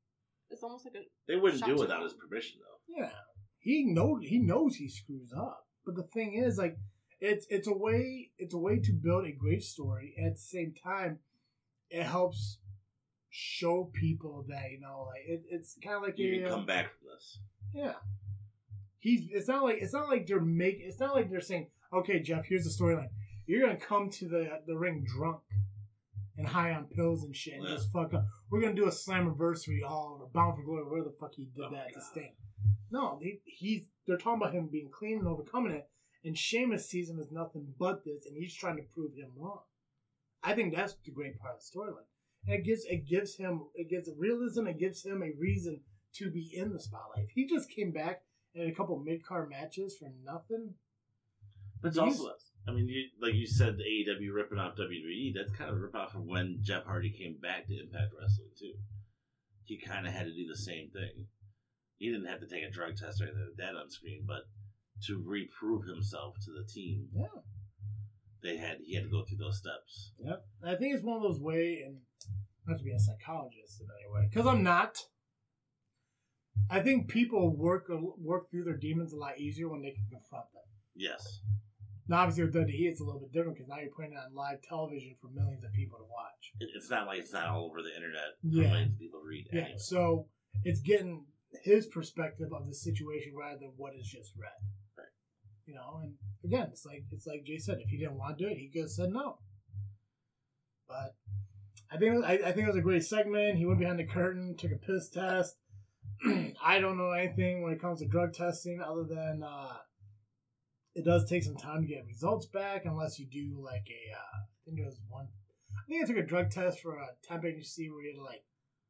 It's almost like a. They wouldn't Shot do it to without home. his permission, though. Yeah, he knows he screws up. But the thing is, like, it's a way to build a great story. At the same time, it helps show people that it's kind of like You can come back from this. Yeah. It's not like they're saying, okay, Jeff, here's the storyline. You're gonna come to the ring drunk and high on pills and shit and just fuck up. We're gonna do a Slammiversary all over Bound for Glory, where the fuck he did that to Sting. No, they're talking about him being clean and overcoming it, and Sheamus sees him as nothing but this, and he's trying to prove him wrong. I think that's the great part of the storyline. And it gives realism, it gives him a reason to be in the spotlight. If he just came back in a couple mid-card matches for nothing. But it's also, I mean, like you said, the AEW ripping off WWE, that's kind of a rip-off from when Jeff Hardy came back to Impact Wrestling, too. He kind of had to do the same thing. He didn't have to take a drug test or anything like that on screen, but to reprove himself to the team, he had to go through those steps. Yep. I think it's one of those and not to be a psychologist in any way, because I'm not. I think people work through their demons a lot easier when they can confront them. Yes. Now, obviously, with WWE, it's a little bit different because now you're putting it on live television for millions of people to watch. It's not like it's not all over the internet for millions of people to read. Yeah, anyway. So it's getting his perspective of the situation rather than what is just read. Right. And again, it's like Jay said, if he didn't want to do it, he could have said no. But I think it was a great segment. He went behind the curtain, took a piss test. I don't know anything when it comes to drug testing other than it does take some time to get results back unless you do like I think I took a drug test for a temp agency where you had to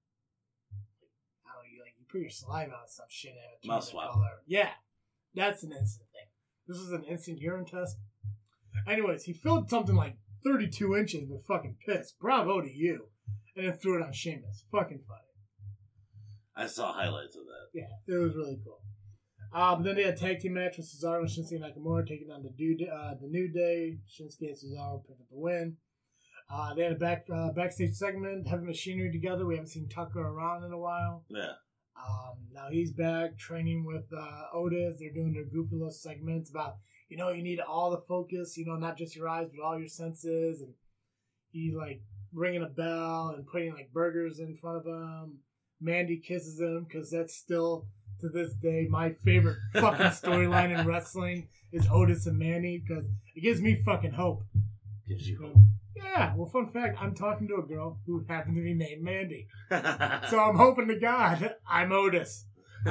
you put your saliva on some shit and it Mouth changes the swab. color. Yeah, that's an instant thing. This is an instant urine test. Anyways, he filled something like 32 inches with fucking piss. Bravo to you. And then threw it on Sheamus. Fucking funny. I saw highlights of that. Yeah, it was really cool. Then they had a tag team match with Cesaro and Shinsuke Nakamura taking on the New Day. Shinsuke and Cesaro picked up the win. They had a backstage segment, Heavy Machinery together. We haven't seen Tucker around in a while. Yeah. Now he's back training with Otis. They're doing their goofy little segments about, you need all the focus, not just your eyes, but all your senses. And he ringing a bell and putting burgers in front of him. Mandy kisses him because that's still, to this day, my favorite fucking storyline in wrestling is Otis and Mandy because it gives me fucking hope. Gives you hope. Yeah, well, fun fact, I'm talking to a girl who happened to be named Mandy. So I'm hoping to God I'm Otis.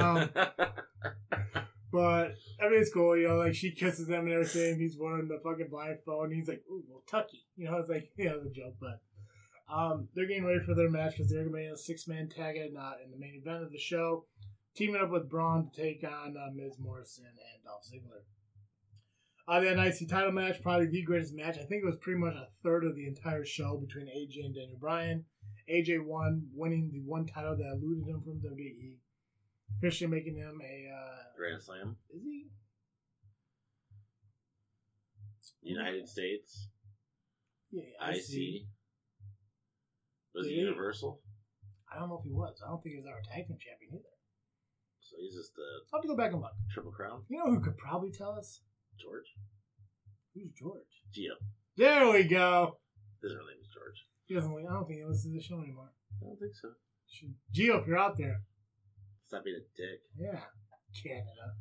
But it's cool, she kisses him and everything. He's wearing the fucking blindfold and he's like, ooh, well, Tucky. It's the joke, but they're getting ready for their match because they're going to be in a 6-man tag in the main event of the show, teaming up with Braun to take on Miz Morrison and Dolph Ziggler. They had an IC title match, probably the greatest match. I think it was pretty much a third of the entire show between AJ and Daniel Bryan. AJ won, winning the one title that eluded him from WWE, officially making him a Grand Slam. Is he? United States. Yeah, IC. Was he Yeah. Universal? I don't know if he was. I don't think he was our tag team champion either. So he's just the I'll have to go back and look. Triple Crown? You know who could probably tell us? George? Who's George? Gio. There we go. His real name is George. He doesn't. I don't think he listens to the show anymore. I don't think so. Gio, if you're out there, Stop being a dick. yeah, Canada.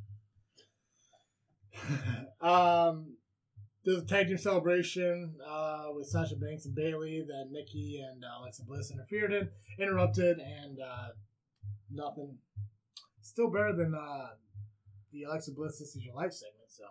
There's a tag team celebration with Sasha Banks and Bayley that Nikki and Alexa Bliss interrupted, and nothing. Still better than the Alexa Bliss "This Is Your Life" segment. So,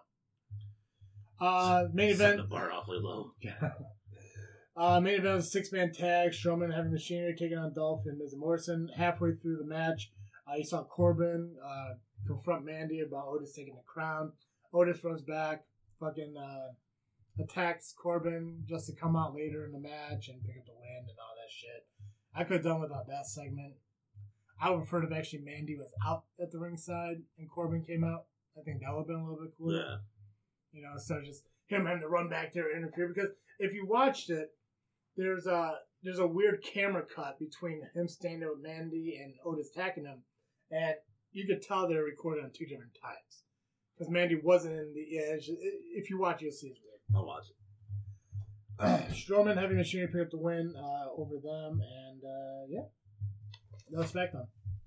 main event. Set the bar awfully low. Main event was a 6-man tag. Strowman, Heavy Machinery taking on Dolph and Miz Morrison. Halfway through the match, you saw Corbin confront Mandy about Otis taking the crown. Otis runs back, fucking attacks Corbin just to come out later in the match and pick up the win and all that shit. I could have done without that segment. I would prefer if actually Mandy was out at the ringside and Corbin came out. I think that would have been a little bit cooler. Yeah. Instead of just him having to run back there and interfere. Because if you watched it, there's there's a weird camera cut between him standing with Mandy and Otis attacking him, and you could tell they're recorded on 2 different times because Mandy wasn't in the edge. If you watch, you'll see it's weird. I'll watch it. Strowman, Heavy Machinery pick up the win over them, and yeah, no SmackDown.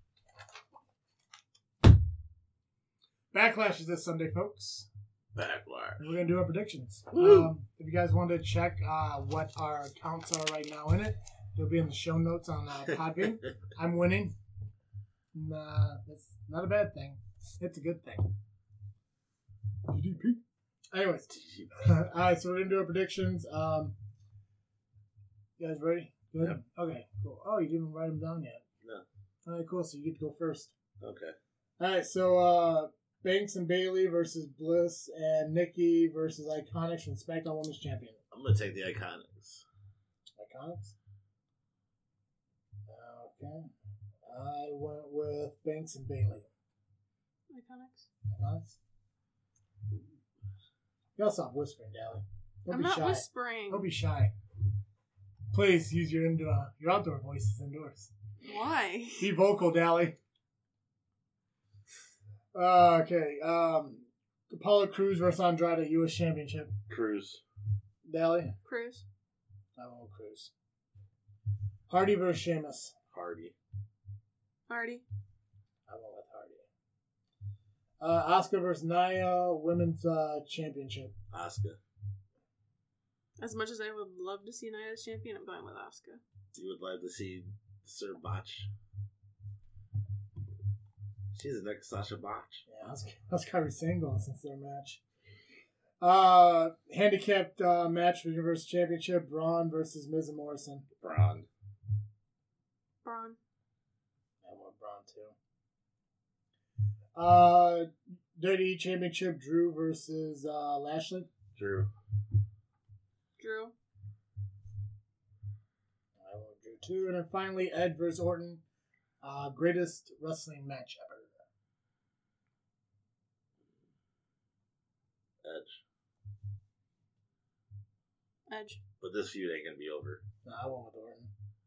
Backlash is this Sunday, folks. Backlash. We're gonna do our predictions. Woo! If you guys want to check what our counts are right now in it, they'll be in the show notes on Podbean. I'm winning. That's not a bad thing. It's a good thing. GDP. Anyways, all right. So we're gonna do our predictions. You guys ready? Good. Yep. Okay. Cool. Oh, you didn't write them down yet. No. All right. Cool. So you get to go first. Okay. All right. So Banks and Bailey versus Bliss and Nikki versus Iconics and SmackDown Women's Champion. I'm gonna take the Iconics. Iconics? Okay. I went with Banks and Bailey. Iconics. Iconics? You gotta stop whispering, Dally. Don't I'm be not shy. whispering. Don't be shy. Please use your your outdoor voices indoors. Why? Be vocal, Dally. Okay. Apollo Crews versus Andrade U.S. Championship. Cruz. Dally? Cruz. I won't Crews. Hardy versus Sheamus. Hardy. Hardy. I went with Hardy. Asuka versus Nia Women's Championship. Asuka. As much as I would love to see Nia as champion, I'm going with Asuka. You would like to see Sir Botch. She's the next Sasha Botch. Yeah, Asuka retained since their match. Handicapped match for the Universal Championship. Braun versus Miz and Morrison. Braun. Braun. I want Braun too. WWE Championship. Drew versus Lashley. Drew. Drew. I want Drew too. And then finally, Edge versus Orton. Greatest wrestling match ever. Edge. But this feud ain't gonna be over. No, I went with Orton.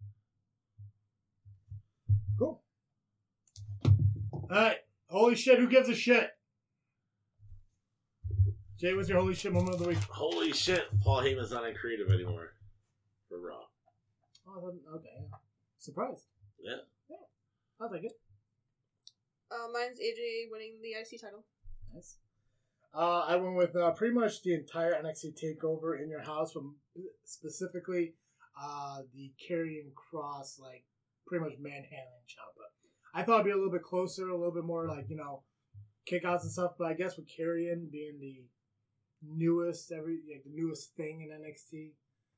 Cool. Alright. Holy shit, who gives a shit? Jay, what's your holy shit moment of the week? Holy shit, Paul Heyman's not in creative anymore. For Raw. Oh, okay. Yeah. Surprised. Yeah. I'll take it. Mine's AJ winning the IC title. Nice. I went with pretty much the entire NXT takeover in your house, but specifically the Karrion Kross, like pretty much manhandling Ciampa. I thought it'd be a little bit closer, a little bit more like, kickouts and stuff, but I guess with Karrion being the newest thing in NXT.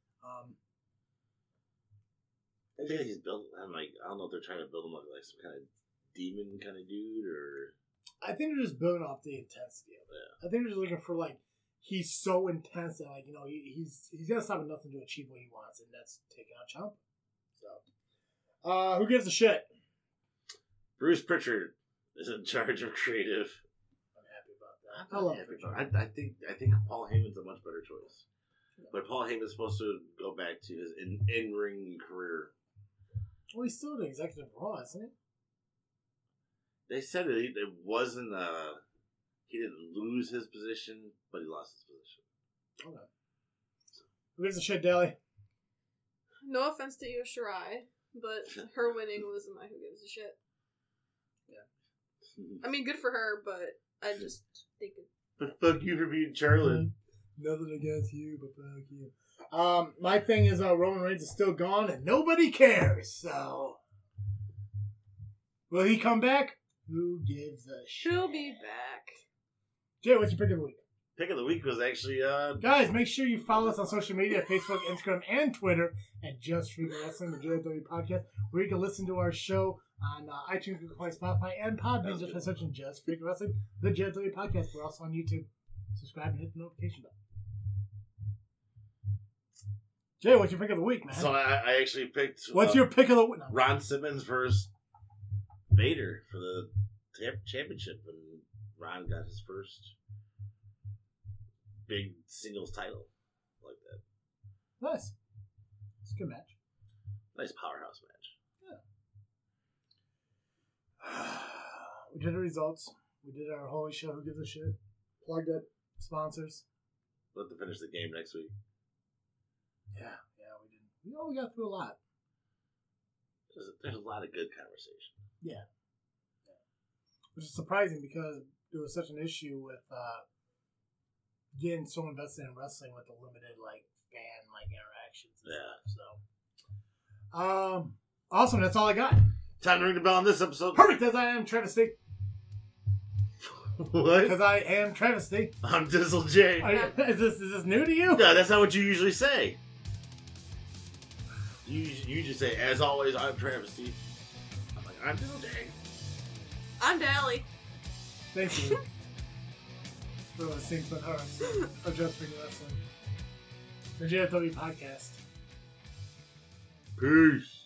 I think he's built. I don't know if they're trying to build him like some kind of demon kind of dude, or I think they're just building off the intensity of it. Yeah. I think they're just looking for he's so intense that he's gonna stop at nothing to achieve what he wants, and that's taking out Ciampa. So, who gives a shit? Bruce Pritchard is in charge of creative. I'm happy about that. I love Pritchard. I think Paul Heyman's a much better choice. But Paul Heyman's supposed to go back to his in-ring career. Well, he's still the executive Raw, isn't he? They said it wasn't. He didn't lose his position, but he lost his position. Okay. Who gives a shit, Dally? No offense to Io Shirai, but her winning was my who gives a shit. Yeah. I mean, good for her, but I just think it. But fuck you for being Charlotte. Nothing against you, but fuck you. My thing is Roman Reigns is still gone and nobody cares, so will he come back? Who gives a shit? She'll be back. Jay, what's your pick of the week? Pick of the week was actually Guys, make sure you follow us on social media, Facebook, Instagram, and Twitter at Just Freaking Wrestling, the JW Podcast, where you can listen to our show on iTunes, Google Play, Spotify, and Podbean just by searching Just Freaking Wrestling, the JW Podcast. We're also on YouTube. Subscribe and hit the notification bell. Jay, what's your pick of the week, man? So I actually picked. What's your pick of the week? No. Ron Simmons versus Vader for the championship when Ron got his first big singles title like that. Nice. It's a good match. Nice powerhouse match. We did the results. We did our holy shit. Who gives a shit? Plugged it. Sponsors. We'll have to finish the game next week. Yeah, we did. We got through a lot. There's a lot of good conversation. Yeah. Which is surprising because there was such an issue with getting so invested in wrestling with the limited fan interactions and stuff. So, awesome. That's all I got. Time to ring the bell on this episode. Perfect, as I am Travesty. What? Because I am Travesty. I'm Dizzle J. Is this new to you? No, that's not what you usually say. You just say, as always, I'm Travesty. I'm like, I'm Dizzle J. I'm Dally. Thank you. For the Saints and Hearts of Just Ring Wrestling. The JFW Podcast. Peace.